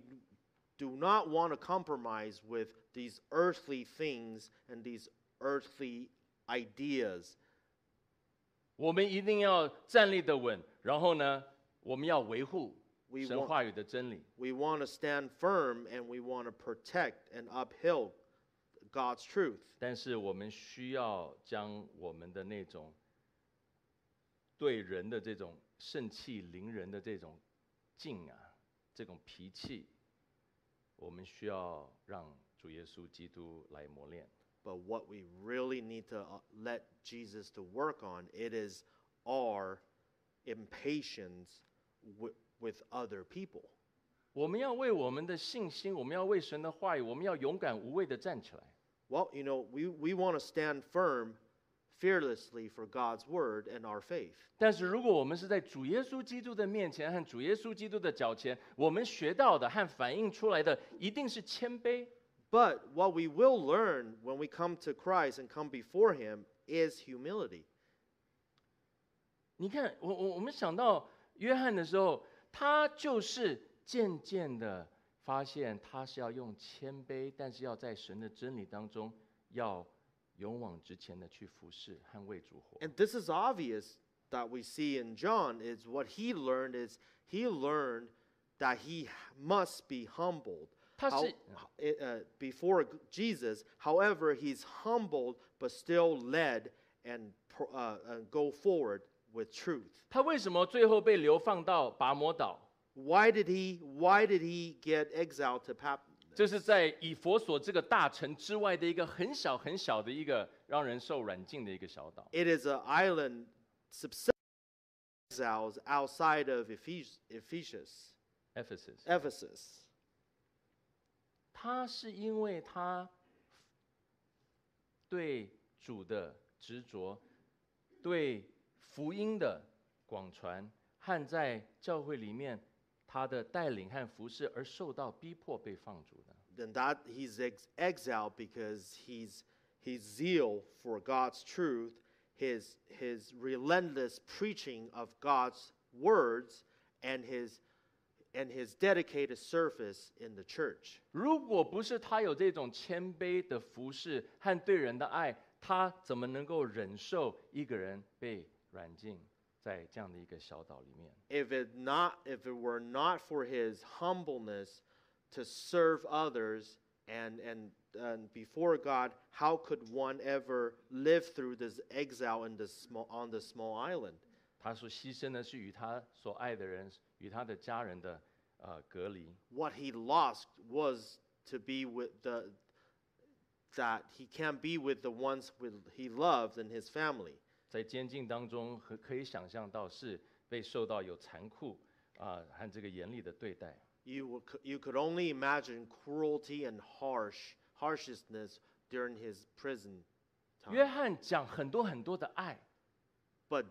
want to compromise with these earthly things and these earthly ideas. 我们一定要站立得稳，然后呢，我们要维护 We 神 want- 话语的真理。 We want to stand firm and we want to protect and uphold God's truth. 但是我们需要将我们的那种对人的这种盛气凌人的这种劲啊，这种脾气，我们需要让主耶稣基督来磨练。 But what we really need to let Jesus to work on, it is our impatience with other people. 我们要为我们的信心，我们要为神的话语，我们要勇敢无畏地站起来。 Well, we want to stand firm fearlessly for God's word and our faith. 但是如果我们是在主耶稣基督的面前和主耶稣基督的脚前，我们学到的和反映出来的一定是谦卑。 But what we will learn when we come to Christ and come before Him is humility. 你看，我们想到约翰的时候，他就是渐渐的发现，他是要用谦卑，但是要在神的真理当中，要勇往直前的去服侍和为主活。 And this is obvious that we see in John is what he learned that he must be humbled. 他是 Before Jesus, however, he's humbled but still led and go forward with truth. 他为什么最后被流放到拔摩岛？ Why did he get exiled to Patmos? 这是在以弗所这个大城之外的一个很小很小的一个让人受软禁的一个小岛。 It is an island exiles outside of Ephesus. Ephesus。他是因为他对主的执着，对福音的广传，和在教会里面他的带领和服侍而受到逼迫被放逐的。 that he's exiled because his zeal for God's truth, his relentless preaching of God's words, and his dedicated service in the church. 如果不是他有这种谦卑的服侍和对人的爱，他怎么能够忍受一个人被软禁在这样的一个小岛里面？ If it were not for his humbleness to serve others and before God, how could one ever live through this exile on this small island? 他所牺牲的是与他所爱的人、与他的家人的隔离。 What he lost was to be with that he can't be with the ones he loves and his family. 在监禁当中，可以想象到是被受到有残酷和这个严厉的对待。 You could only imagine cruelty and harshness during his prison 约 time. 翰讲很多很多的爱， But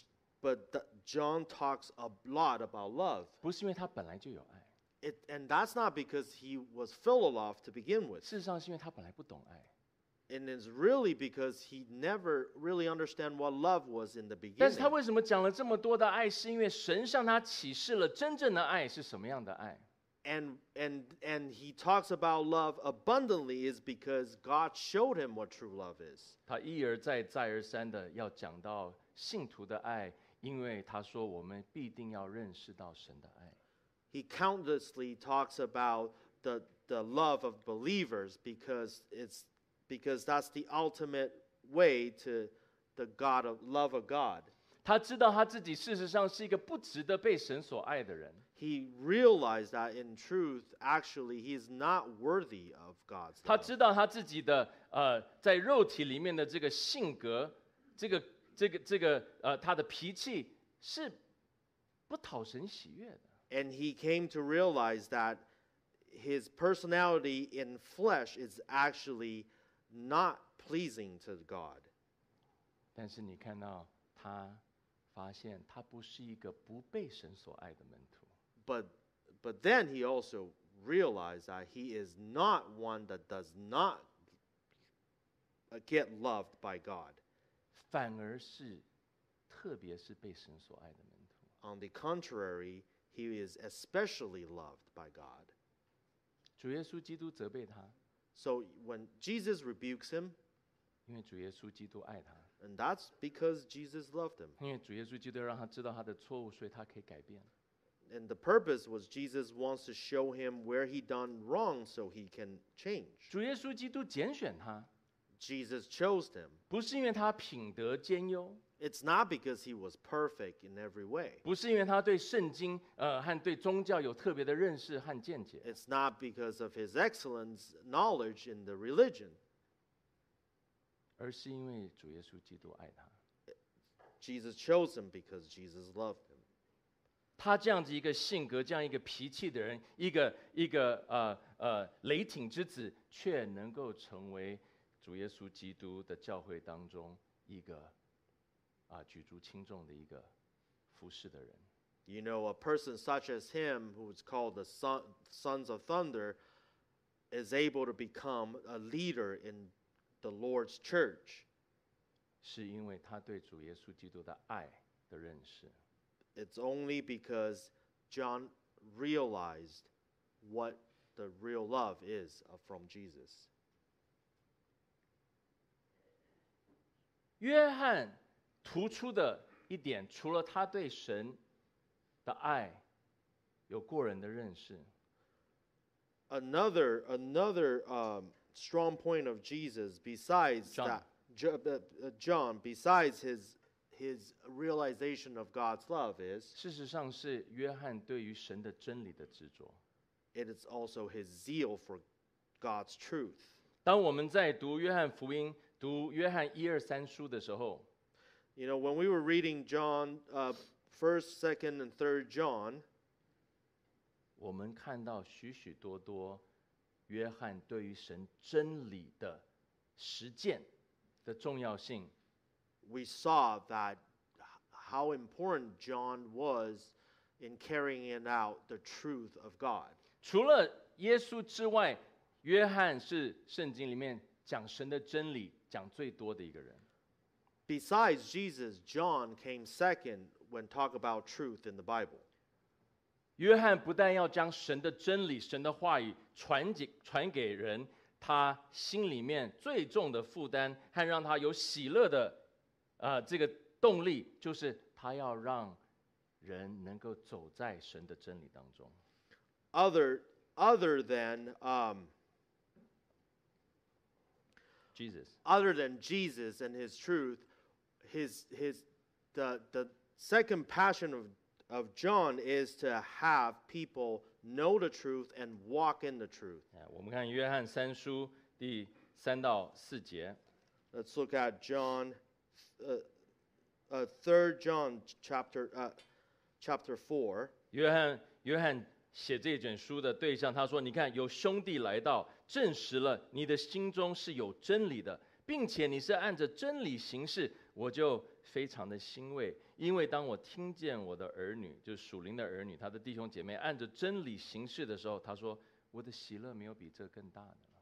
John talks a lot about love. 不是因为他本来就有爱， And that's not because he was full of love to begin with. 事实上是因为他本来不懂爱。 And it's really because he never really understand what love was in the 但是他 beginning. 为什么讲了这么多的爱？是因为神向他启示了真正的爱是什么样的爱。 And he talks about love abundantly is because God showed him what true love is. 他一而再、再而三的要讲到信徒的爱，因为他说我们必定要认识到神的爱。 He countlessly talks about the love of believers because that's the ultimate way to the love of God. 他知道他自己事实上是一个不值得被神所爱的人。 He realized that in truth, actually, he is not worthy of God's 他 love. 知道他自己的在肉体里面的这个性格，他的脾气是不讨神喜悦的。 And he came to realize that his personality in flesh is actually not pleasing to God. 但是你看到他发现他不是一个不被神所爱的门徒。 But then he also realized that he is not one that does not get loved by God. 反而是，特别是被神所爱的门徒。 On the contrary, he is especially loved by God. 主耶稣基督责备他， So when Jesus rebukes him, 因为主耶稣基督爱他， and that's because Jesus loved him. 因为主耶稣基督让他知道他的错误，所以他可以改变。 And the purpose was Jesus wants to show him where he done wrong so he can change. 主耶稣基督拣选他， Jesus chose him. 不是因为他品德兼优， It's not because he was perfect in every way. 不是因为他对圣经和对宗教有特别的认识和见解， It's not because of his excellent knowledge in the religion. 而是因为主耶稣基督爱他。 Jesus chose him because Jesus loved him. 他这样子一个性格、这样一个脾气的人，一个雷霆之子，却能够成为主耶稣基督的教会当中一个举足轻重的一个服侍的人。 You know, a person such as him, who's called the Sons of Thunder, is able to become a leader in the Lord's church. 是因为他对主耶稣基督的爱的认识。 It's only because John realized what the real love is from Jesus. 约翰突出的一点，除了他对神的爱有过人的认识， Another strong point of Jesus, besides John. John, besides his realization of God's love, is 事实上是约翰对于神的真理的执着。 it is also his zeal for God's truth. 当我们在读约翰福音、读约翰1、2、3书的时候， You know, when we were reading John, 1st, 2nd, and 3rd John, 我们看到许许多多约翰对于神真理的实践的重要性， we saw that how important John was in carrying out the truth of God. 除了耶稣之外， 约翰是圣经里面讲神的真理讲最多的一个人。 Besides Jesus, John came second when talk about truth in the Bible. 约翰不但要将神的真理、神的话语传给人，他心里面最重的负担和让他有喜乐的这个动力，就是他要让人能够走在神的真理当中。 Other than Jesus. other than Jesus and his truth, the second passion of John is to have people know the truth and walk in the truth. 我们看约翰三书第3到4节。 Let's look at John, 3 John chapter 4. 约翰写这卷书的对象，他说：“你看，有兄弟来到，证实了你的心中是有真理的，并且你是按着真理行事，我就非常的欣慰。因为当我听见我的儿女，就是属灵的儿女，他的弟兄姐妹按着真理行事的时候，他说，我的喜乐没有比这更大的了。”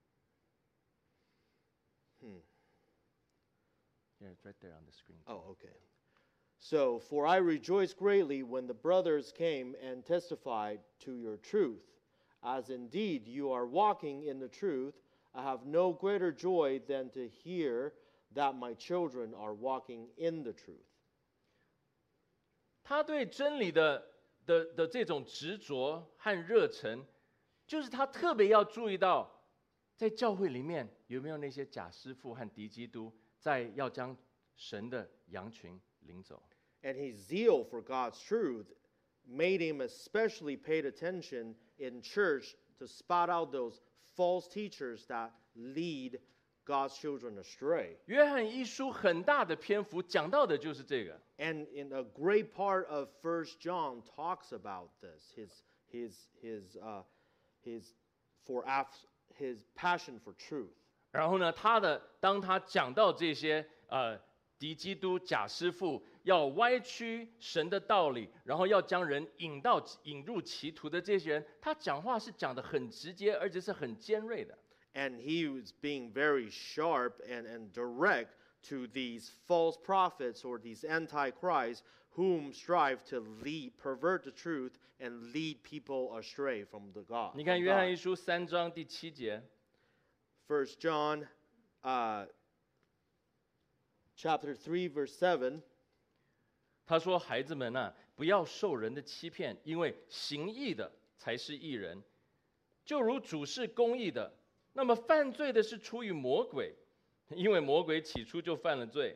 Yeah, it's right there on the screen. Oh, okay. So, for I rejoiced greatly when the brothers came and testified to your truth. As indeed you are walking in the truth, I have no greater joy than to hear that my children are walking in the truth. 他对真理的这种执着和热忱，就是他特别要注意到，在教会里面有没有那些假师傅和敌基督，在要将神的羊群领走。 And his zeal for God's truth made him especially paid attention in church to spot out those false teachers that lead God's children astray. 约翰一书很大的篇幅讲到的就是这个。 And in a great part of 1 John talks about this, his passion for truth. 然后呢，当他讲到这些敌基督假师傅要歪曲神的道理，然后要将人引入歧途的这些人，他讲话是讲得很直接，而且是很尖锐的。 And he was being very sharp and direct to these false prophets or these antichrists whom strive to pervert the truth and lead people astray from the God. 你看约翰一书3章第7节。 1 John chapter 3 verse 7. 他说：“孩子们啊，不要受人的欺骗，因为行义的才是义人。就如主是公义的，那么犯罪的是出于魔鬼，因为魔鬼起初就犯了罪。”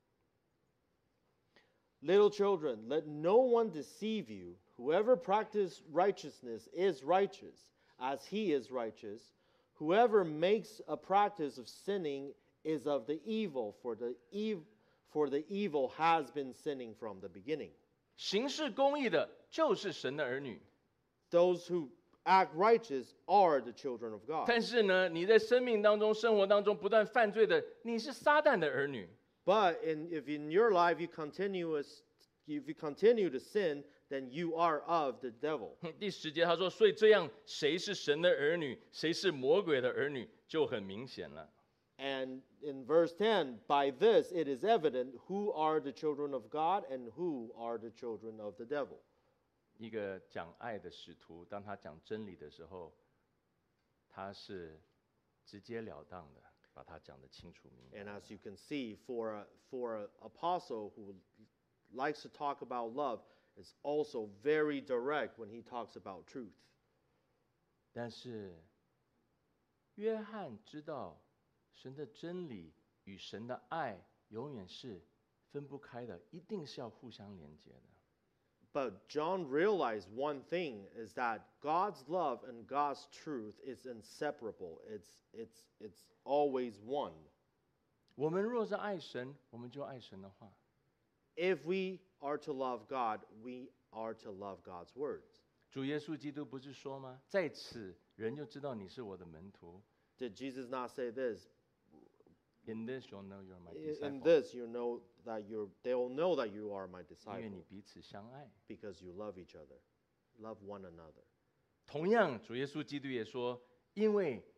Little children, let no one deceive you. Whoever practices righteousness is righteous, as he is righteous. Whoever makes a practice of sinning is of the evil, for the evil has been sinning from the beginning. 行事公义的就是神的儿女。 Those who act righteous are the children of God. 但是呢，你在生命当中、生活当中不断犯罪的，你是撒旦的儿女。 But if in your life you continue to sin, then you are of the devil. 第10节他说：“所以这样，谁是神的儿女，谁是魔鬼的儿女，就很明显了。” And in verse 10, by this it is evident who are the children of God and who are the children of the devil. 一个讲爱的使徒，当他讲真理的时候，他是直截了当的把它讲得清楚明白。 And as you can see, for an apostle who likes to talk about love, is also very direct when he talks about truth. 但是约翰知道，神的真理与神的爱永远是分不开的，一定是要互相连接的。 But John realized one thing is that God's love and God's truth is inseparable. It's always one. 我们若是爱神，我们就爱神的话。 If we are to love God, we are to love God's words. 主耶稣基督不是说吗？在此人就知道你是我的门徒。 Did Jesus not say this? In this you'll know you're my In disciple. this, you know that they will know that you are my 因为你 disciple 彼此相爱。 because you love each other, love one another. 同样，主耶稣基督也说：“因为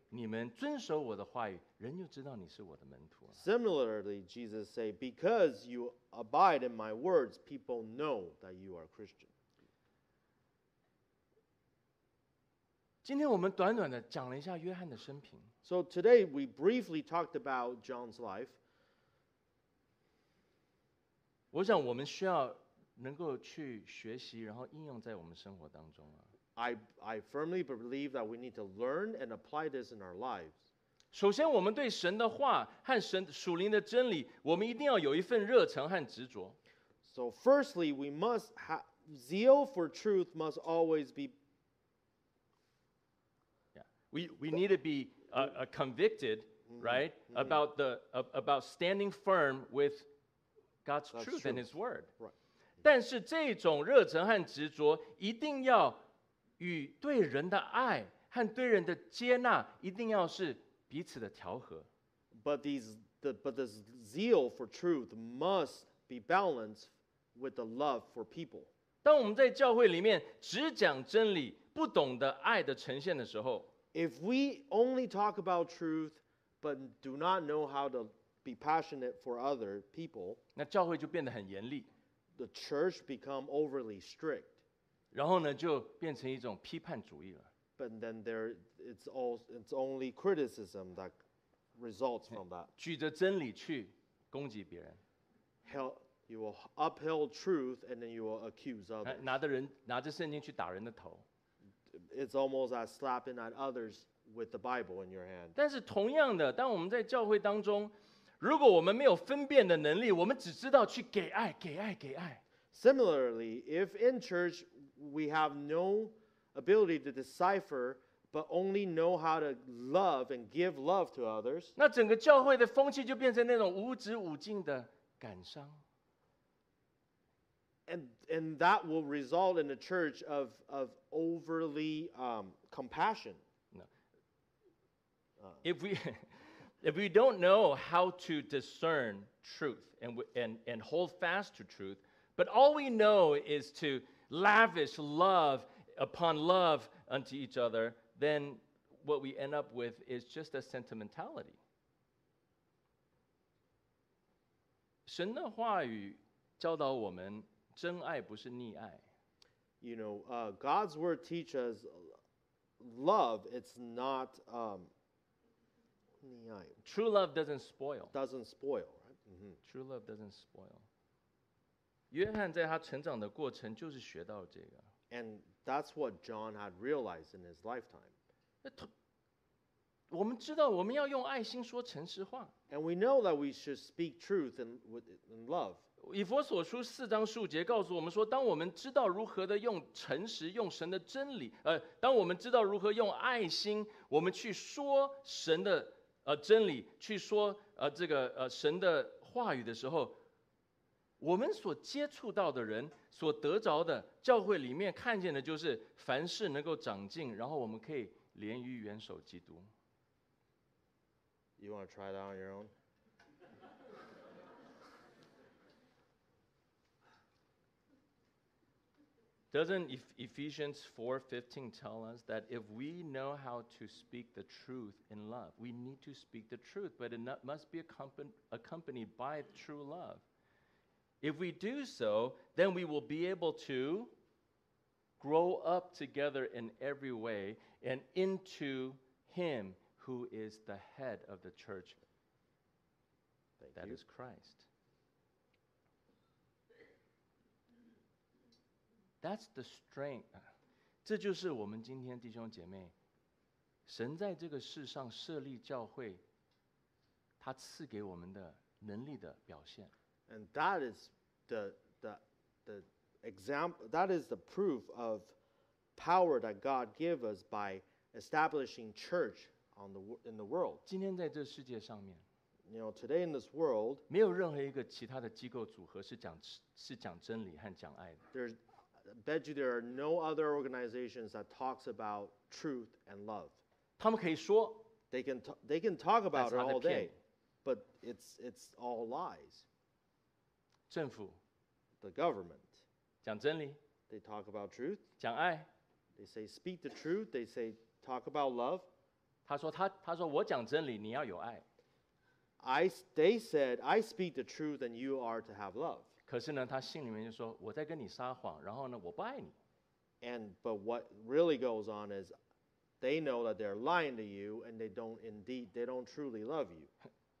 你们遵守我的话语，人就知道你是我的门徒了。 Similarly, Jesus say, because you abide in my words, people know that you are Christian. 今天我们短短的讲了一下约翰的生平， So today we briefly talked about John's life. 我想我们需要能够去学习，然后应用在我们生活当中啊。 I firmly believe that we need to learn and apply this in our lives. 首先，我们对神的话和神属灵的真理，我们一定要有一份热忱和执着。 So firstly, we must have zeal for truth must always be Yeah. We need to be convicted, right, about standing firm with God's That's truth true. and His word. right. 但是这种热忱和执着，一定要与对人的爱和对人的接纳，一定要是彼此的调和。 But this zeal for truth must be balanced with the love for people. 当我们在教会里面只讲真理，不懂得爱的呈现的时候， If we only talk about truth but do not know how to be passionate for other people, 那教会就变得很严厉， the church become overly strict. 然后呢，就变成一种批判主义了。 But then it's only criticism that results from that. 举着真理去攻击别人， You will uphold truth and then you will accuse others. 拿着圣经去打人的头。 It's almost as slapping at others with the Bible in your hand. 但是同样的，当我们在教会当中，如果我们没有分辨的能力，我们只知道去给爱、给爱、给爱， Similarly, if in church we have no ability to decipher but only know how to love and give love to others, 那整个教会的风气就变成那种无止无尽的感伤。 and that will result in a church of overly compassion. If we if we don't know how to discern truth and hold fast to truth, but all we know is to lavish love upon love unto each other, then what we end up with is just a sentimentality. 神的话语教导我们，真爱不是溺爱。 You know, God's word teaches love. It's not True love doesn't spoil. doesn't spoil, right? True love doesn't spoil. 约翰在他成长的过程就是学到这个。 And that's what John had realized in his lifetime. 我们知道我们要用爱心说诚实话。 And we know that we should speak truth in love. 以弗所书4章15节告诉我们说，当我们知道如何的用诚实、用神的真理，当我们知道如何用爱心，我们去说神的真理，去说神的话语的时候，我们所接触到的人所得着的，教会里面看见的就是凡事能够长进，然后我们可以连于元首基督。 You want to try that on your own? Doesn't Ephesians 4:15 tell us that if we know how to speak the truth in love, we need to speak the truth, but it must be accompanied by true love. If we do so, then we will be able to grow up together in every way and into Him who is the head of the church, that is Christ. That's the strength. 这就是我们今天弟兄姐妹，神在这个世上设立教会，他赐给我们的能力的表现。 And that is the example. That is the proof of power that God gave us by establishing church in the world. 今天在这世界上面， You know, today in this world, 没有任何一个其他的机构组合是讲真理和讲爱的。 I bet you there are no other organizations that talks about truth and love. 他们可以说， They can talk about it That's not all the day, point. but it's all lies. 政府 The government, 讲真理， they talk about truth. 讲爱， They say speak the truth. They say talk about love. 他说我讲真理，你要有爱。 They said, I speak the truth and you are to have love. 可是呢，他心里面就说我在跟你撒谎，然后呢，我不爱你。 But what really goes on is they know that they're lying to you and they don't truly love you.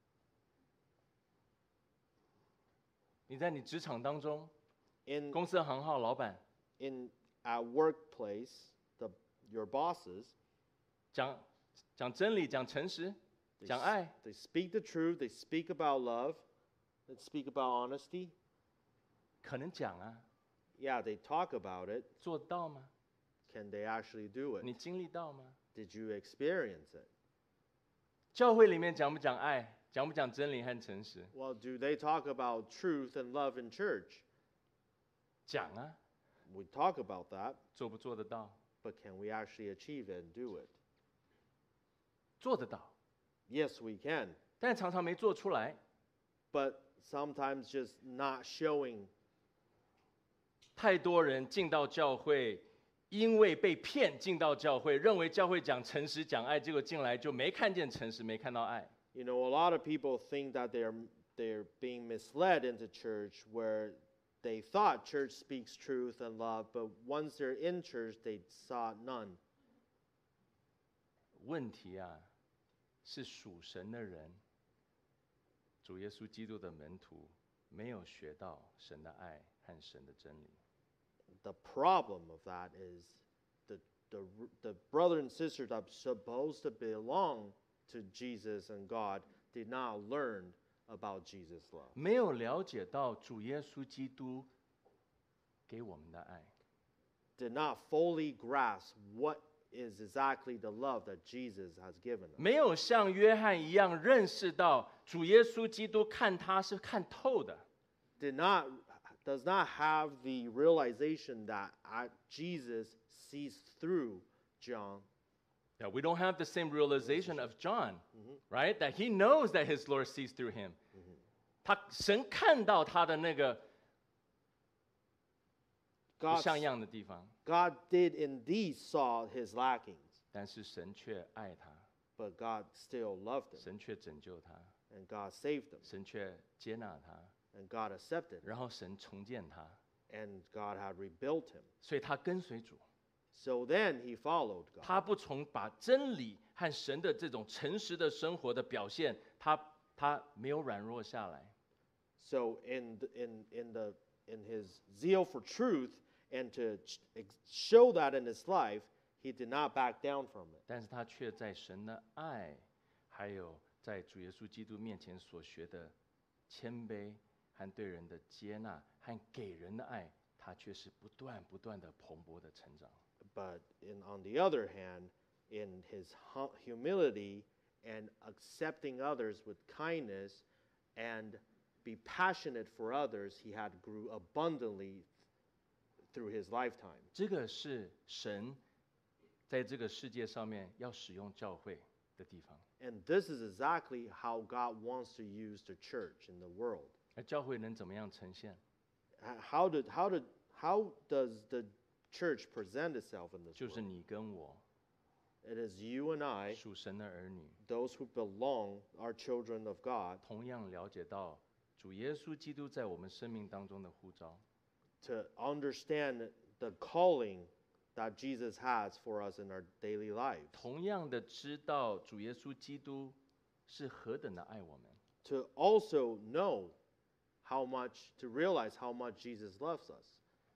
你在你职场当中， In 公司行号老板 at workplace, your bosses, 讲真理，讲诚实， they, 讲爱， they speak the truth, they speak about love, they speak about honesty. 可能讲啊， Yeah, they talk about it. 做得到吗？ Can they actually do it? 你经历到吗？ Did you experience it? 教会里面讲不讲爱，讲不讲真理和诚实？ Well, do they talk about truth and love in church? 讲啊， We talk about that, 做不做得到？ but can we actually achieve it and do it? 做得到， Yes, we can, 但常常没做出来。 but sometimes just not showing. 太多人进到教会，因为被骗进到教会，认为教会讲诚实讲爱，结果进来就没看见诚实，没看到爱。 You know, a lot of people think that they're being misled into church where they thought church speaks truth and love, but once they're in church, they saw none. 问题啊，是属神的人，主耶稣基督的门徒没有学到神的爱和神的真理。 The problem of that is the brother and sister that are supposed to belong to Jesus and God did not learn about Jesus' love. 没有了解到主耶稣基督给我们的爱， Did not fully grasp what is exactly the love that Jesus has given us. 没有像约翰一样认识到主耶稣基督看他是看透的， Does not have the realization that Jesus sees through John. Yeah, we don't have the same realization of John, right? That he knows that his Lord sees through him. 神看到他的那个不 God, 像样的地方， God did indeed saw his lackings, 但是神却爱他， but God still loved him, 神却拯救他， and God saved him, 神却接纳他， and God accepted him, 然后神重建他， and God had rebuilt him. 所以他跟随主。 So then he followed God. 他不从把真理和神的这种诚实的生活的表现，他没有软弱下来。 So in his zeal for truth and to show that in his life, he did not back down from it. 但是他却在神的爱，还有在主耶稣基督面前所学的谦卑和对人的接纳和给人的爱，他却是不断的蓬勃的成长。 But on the other hand, in his humility and accepting others with kindness and be passionate for others, he had grew abundantly through his lifetime. 这个是神在这个世界上面要使用教会的地方。 And this is exactly how God wants to use the church in the world. 而教会能怎么样呈现？ How does the church present itself in this 就是 world? 你跟我 It is you and I, 属神的儿女， those who belong, are children of God, 同样了解到主耶稣基督在我们生命当中的呼召， to understand the calling that Jesus has for us in our daily lives, 同样的知道主耶稣基督是何等的爱我们。 to also know to realize how much Jesus loves us.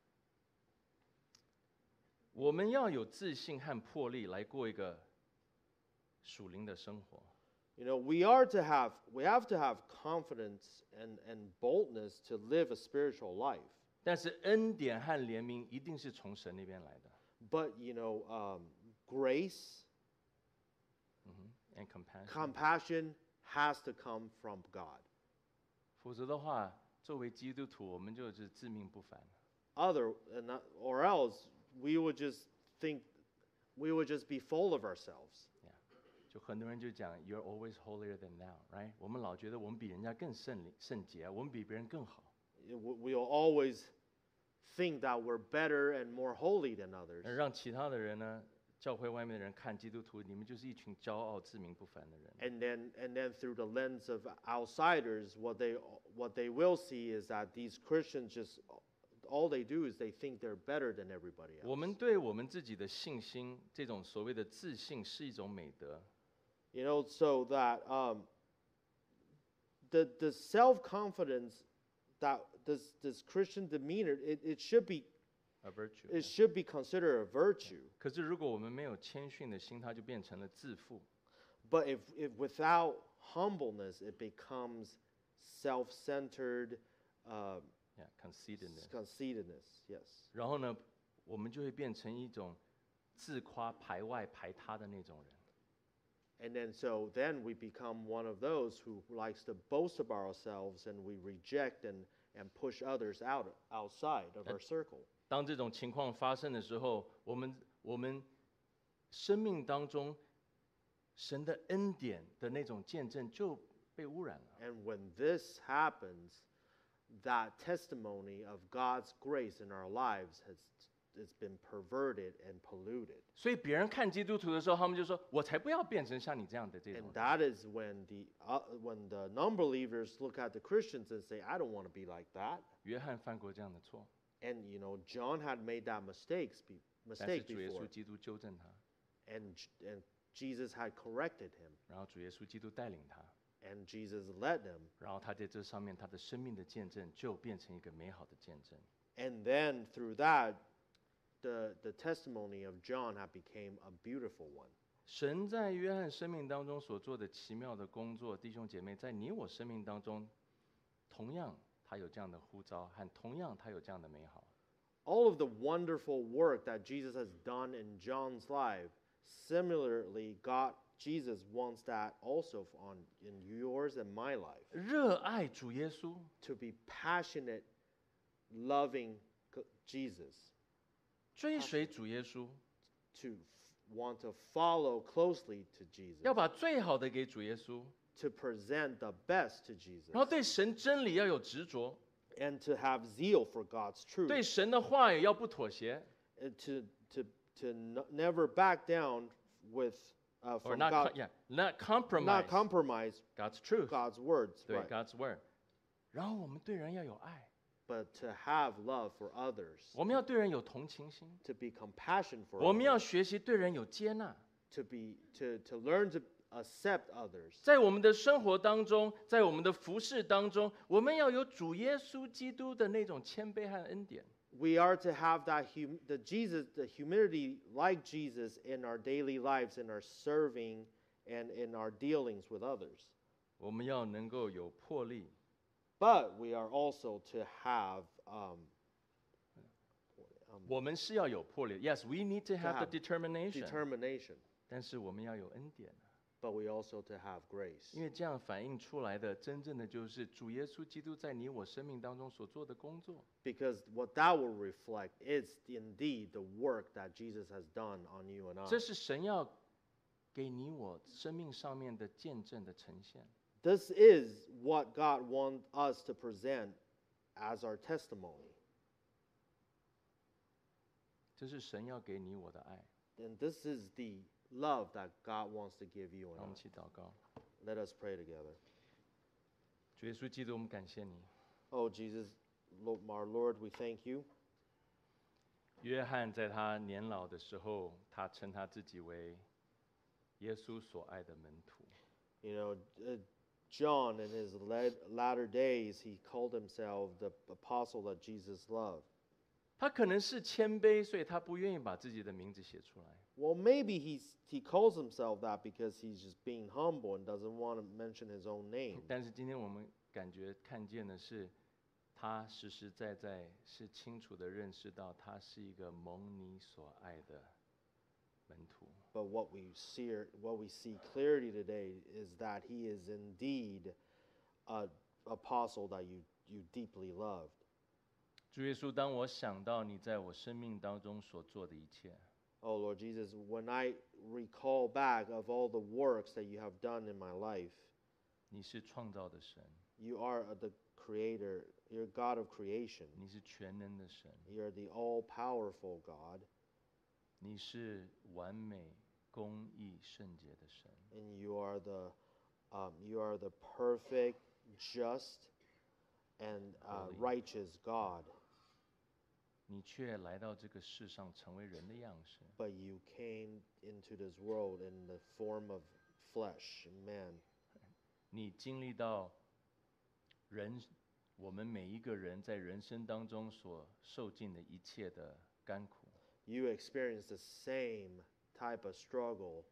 我们要有自信和魄力来过一个属灵的生活。 You know, we have to have confidence and boldness to live a spiritual life. 但是恩典和怜悯一定是从神那边来的。 But, grace, And compassion， compassion has to come from God. 否则的话，作为基督徒，我们就是自命不凡。 Or else we would just be full of ourselves. 就很多人就讲 ，You're always holier than thou，right？ 我们老觉得我们比人家更圣洁，我们比别人更好。 We'll always think that we're better and more holy than others. 让其他的人呢， 教会外面的人看基督徒，你们就是一群骄傲、自命不凡的人。 And then through the lens of outsiders, what they will see is that these Christians just all they do is they think they're better than everybody 我 else. 们对我们自己的信心，这种所谓的自信，是一种美德。 You know, so that the self-confidence that this Christian demeanor, it should be A virtue. it should be considered a virtue. 可是如果我们没有谦逊的心，它就变成了自负。 But if without humbleness, it becomes self-centered, Yeah, conceitedness. conceitedness. Yes. 然后呢，我们就会变成一种自夸、排外、排他的那种人。 And then we become one of those who likes to boast about ourselves, and we reject and push others outside of our circle. 当这种情况发生的时候，我们生命当中神的恩典的那种见证就被污染了。 And when this happens, that testimony of God's grace in our lives has been perverted and polluted. 所以别人看基督徒的时候，他们就说：“我才不要变成像你这样的这种 And 人。 that is when the non-believers look at the Christians and say, "I don't want to be like that." ” 约翰犯过这样的错， And you know, John had made that 但是 mistake 主耶稣 before, 基督纠正他， and Jesus had corrected him, 然后主耶稣基督带领他， and Jesus led him, 然后他在这上面他的生命的见证就变成一个美好的见证。 and then through that, the testimony of John had became a beautiful one. 神在约翰生命当中所做的奇妙的工作，弟兄姐妹，在你我生命当中，同样他有这样的呼召，和同样他有这样的美好。 All of the wonderful work that Jesus has done in John's life, similarly, Jesus wants that also in yours and my life. 热爱主耶稣， To be passionate, loving Jesus, 追随主耶稣， to want to follow closely to Jesus, 要把最好的给主耶稣， to present the best to Jesus, 然后对神真理要有执着， and to have zeal for God's truth, 对神的话语要不妥协， and to never back down with or from not God, yeah not compromise not compromise God's truth， God's words, 对 right? God's word。然后我们对人要有爱， But to have love for others, 我们要对人有同情心， to be compassion for 我们要 others, 学习对人有接纳。 to learn to accept others. 在我们的生活当中，在我们的服饰当中，我们要有主耶稣基督的那种谦卑和恩典。 We are to have that the humility like Jesus in our daily lives, in our serving, and in our dealings with others. 我们要能够有魄力， But we are also to have 我们是要有魄力。Yes, we need to have the have determination， determination, 但是我们要有恩典， but we also to have grace. 因为这样反映出来的，真正的就是主耶稣基督在你我生命当中所做的工作。 Because what that will reflect is indeed the work that Jesus has done on you and I. 这是神要给你我生命上面的见证的呈现。 This is what God wants us to present as our testimony. 这是神要给你我的爱。 And this is the love that God wants to give you 让我 and 们一起祷告。 I. Let us pray together. 主耶稣基督，我们感谢你。 Oh, Jesus, our Lord, we thank you. 约翰在他年老的时候，他称他自己为耶稣所爱的门徒。 You know, John in his latter days, he called himself the apostle that Jesus loved. 他可能是谦卑，所以他不愿意把自己的名字写出来。 Well, maybe he calls himself that because he's just being humble and doesn't want to mention his own name. 但是今天我们感觉看见的是，他实实在在是清楚的认识到，他是一个蒙你所爱的门徒。 But what we see clearly today is that he is indeed an apostle that you deeply loved. 主耶稣，当我想到你在我生命当中所做的一切， Oh, Lord Jesus, when I recall back of all the works that you have done in my life, 你是创造的神， you are the creator, you're God of creation. 你是全能的神， You're the all-powerful God. 你是完美、公义、圣洁的神。 And you are the perfect, just, and Holy. righteous God. 你却来到这个世上成为人的样式， But you came into this world in the form of flesh, man. 你经历到我们每一个人在人生当中所受尽的一切的甘苦。 You experience the same type of struggle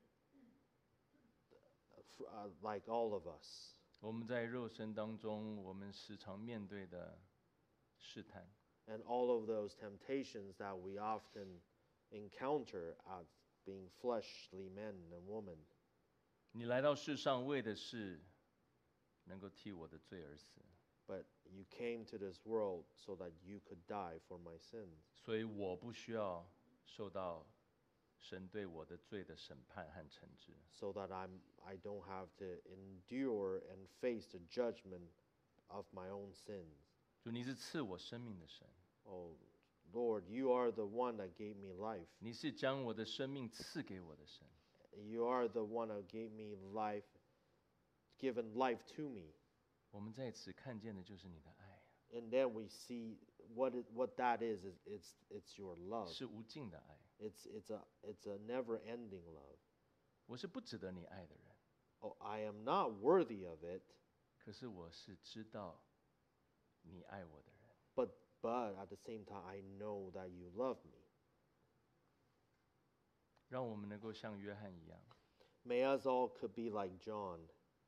like all of us. 我们在肉身当中，我们时常面对的试探， And all of those temptations that we often encounter as being fleshly men and women. 你来到世上为的是能够替我的罪而死， But you came to this world so that you could die for my sins. 所以我不需要受到神对我的罪的审判和惩治。 So that I don't have to endure and face the judgment of my own sins. 主，你是赐我生命的神， Oh, Lord, you are the one that gave me life. 你是将我的生命赐给我的神。 You are the one that gave me life, given life to me. 我们在此看见的就是你的爱， And then we see what that is it's your love. 是无尽的爱。 It's a never-ending love. 我是不值得你爱的人， Oh, I am not worthy of it, 可是我是知道你爱我的人。 but at the same time I know that you love me. 让我们能够像约翰一样， May us all could be like John.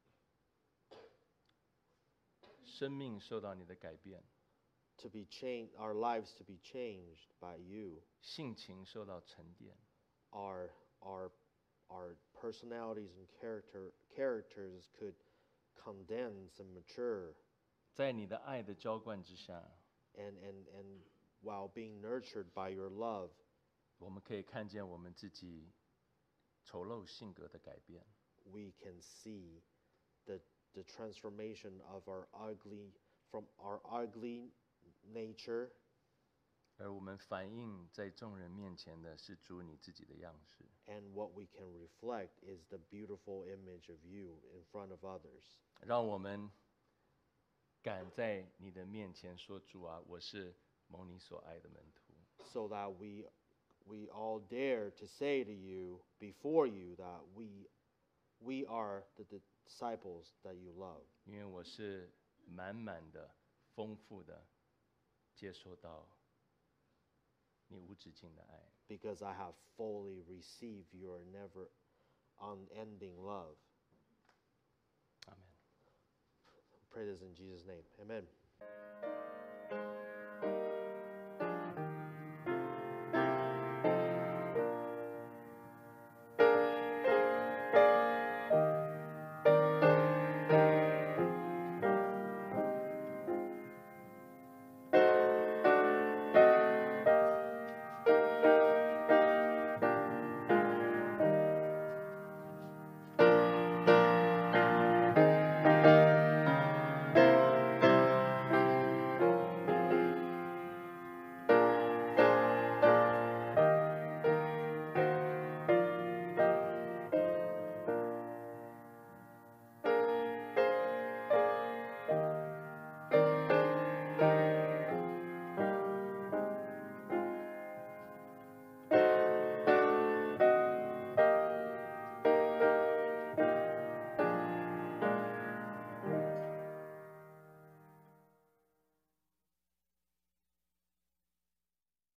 生命受到你的改变， To be changed, our lives to be changed by you. 性情受到沉淀， Our personalities and characters could condense and mature, 在你的爱的浇灌之下， and while being nurtured by your love, 我们可以看见我们自己丑陋性格的改变， we can see the transformation of from our ugly nature, 而我们反映在众人面前的是主你自己的样式。 and what we can reflect is the beautiful image of you in front of others. 让我们敢在你的面前说：“主啊，我是蒙你所爱的门徒。 So that we all dare to say to you before you that we are the disciples that you love, ” 因为我是满满的、丰富的接受到你无止境的爱。 because I have fully received your never unending love. 阿门。 Pray this in Jesus' name. Amen.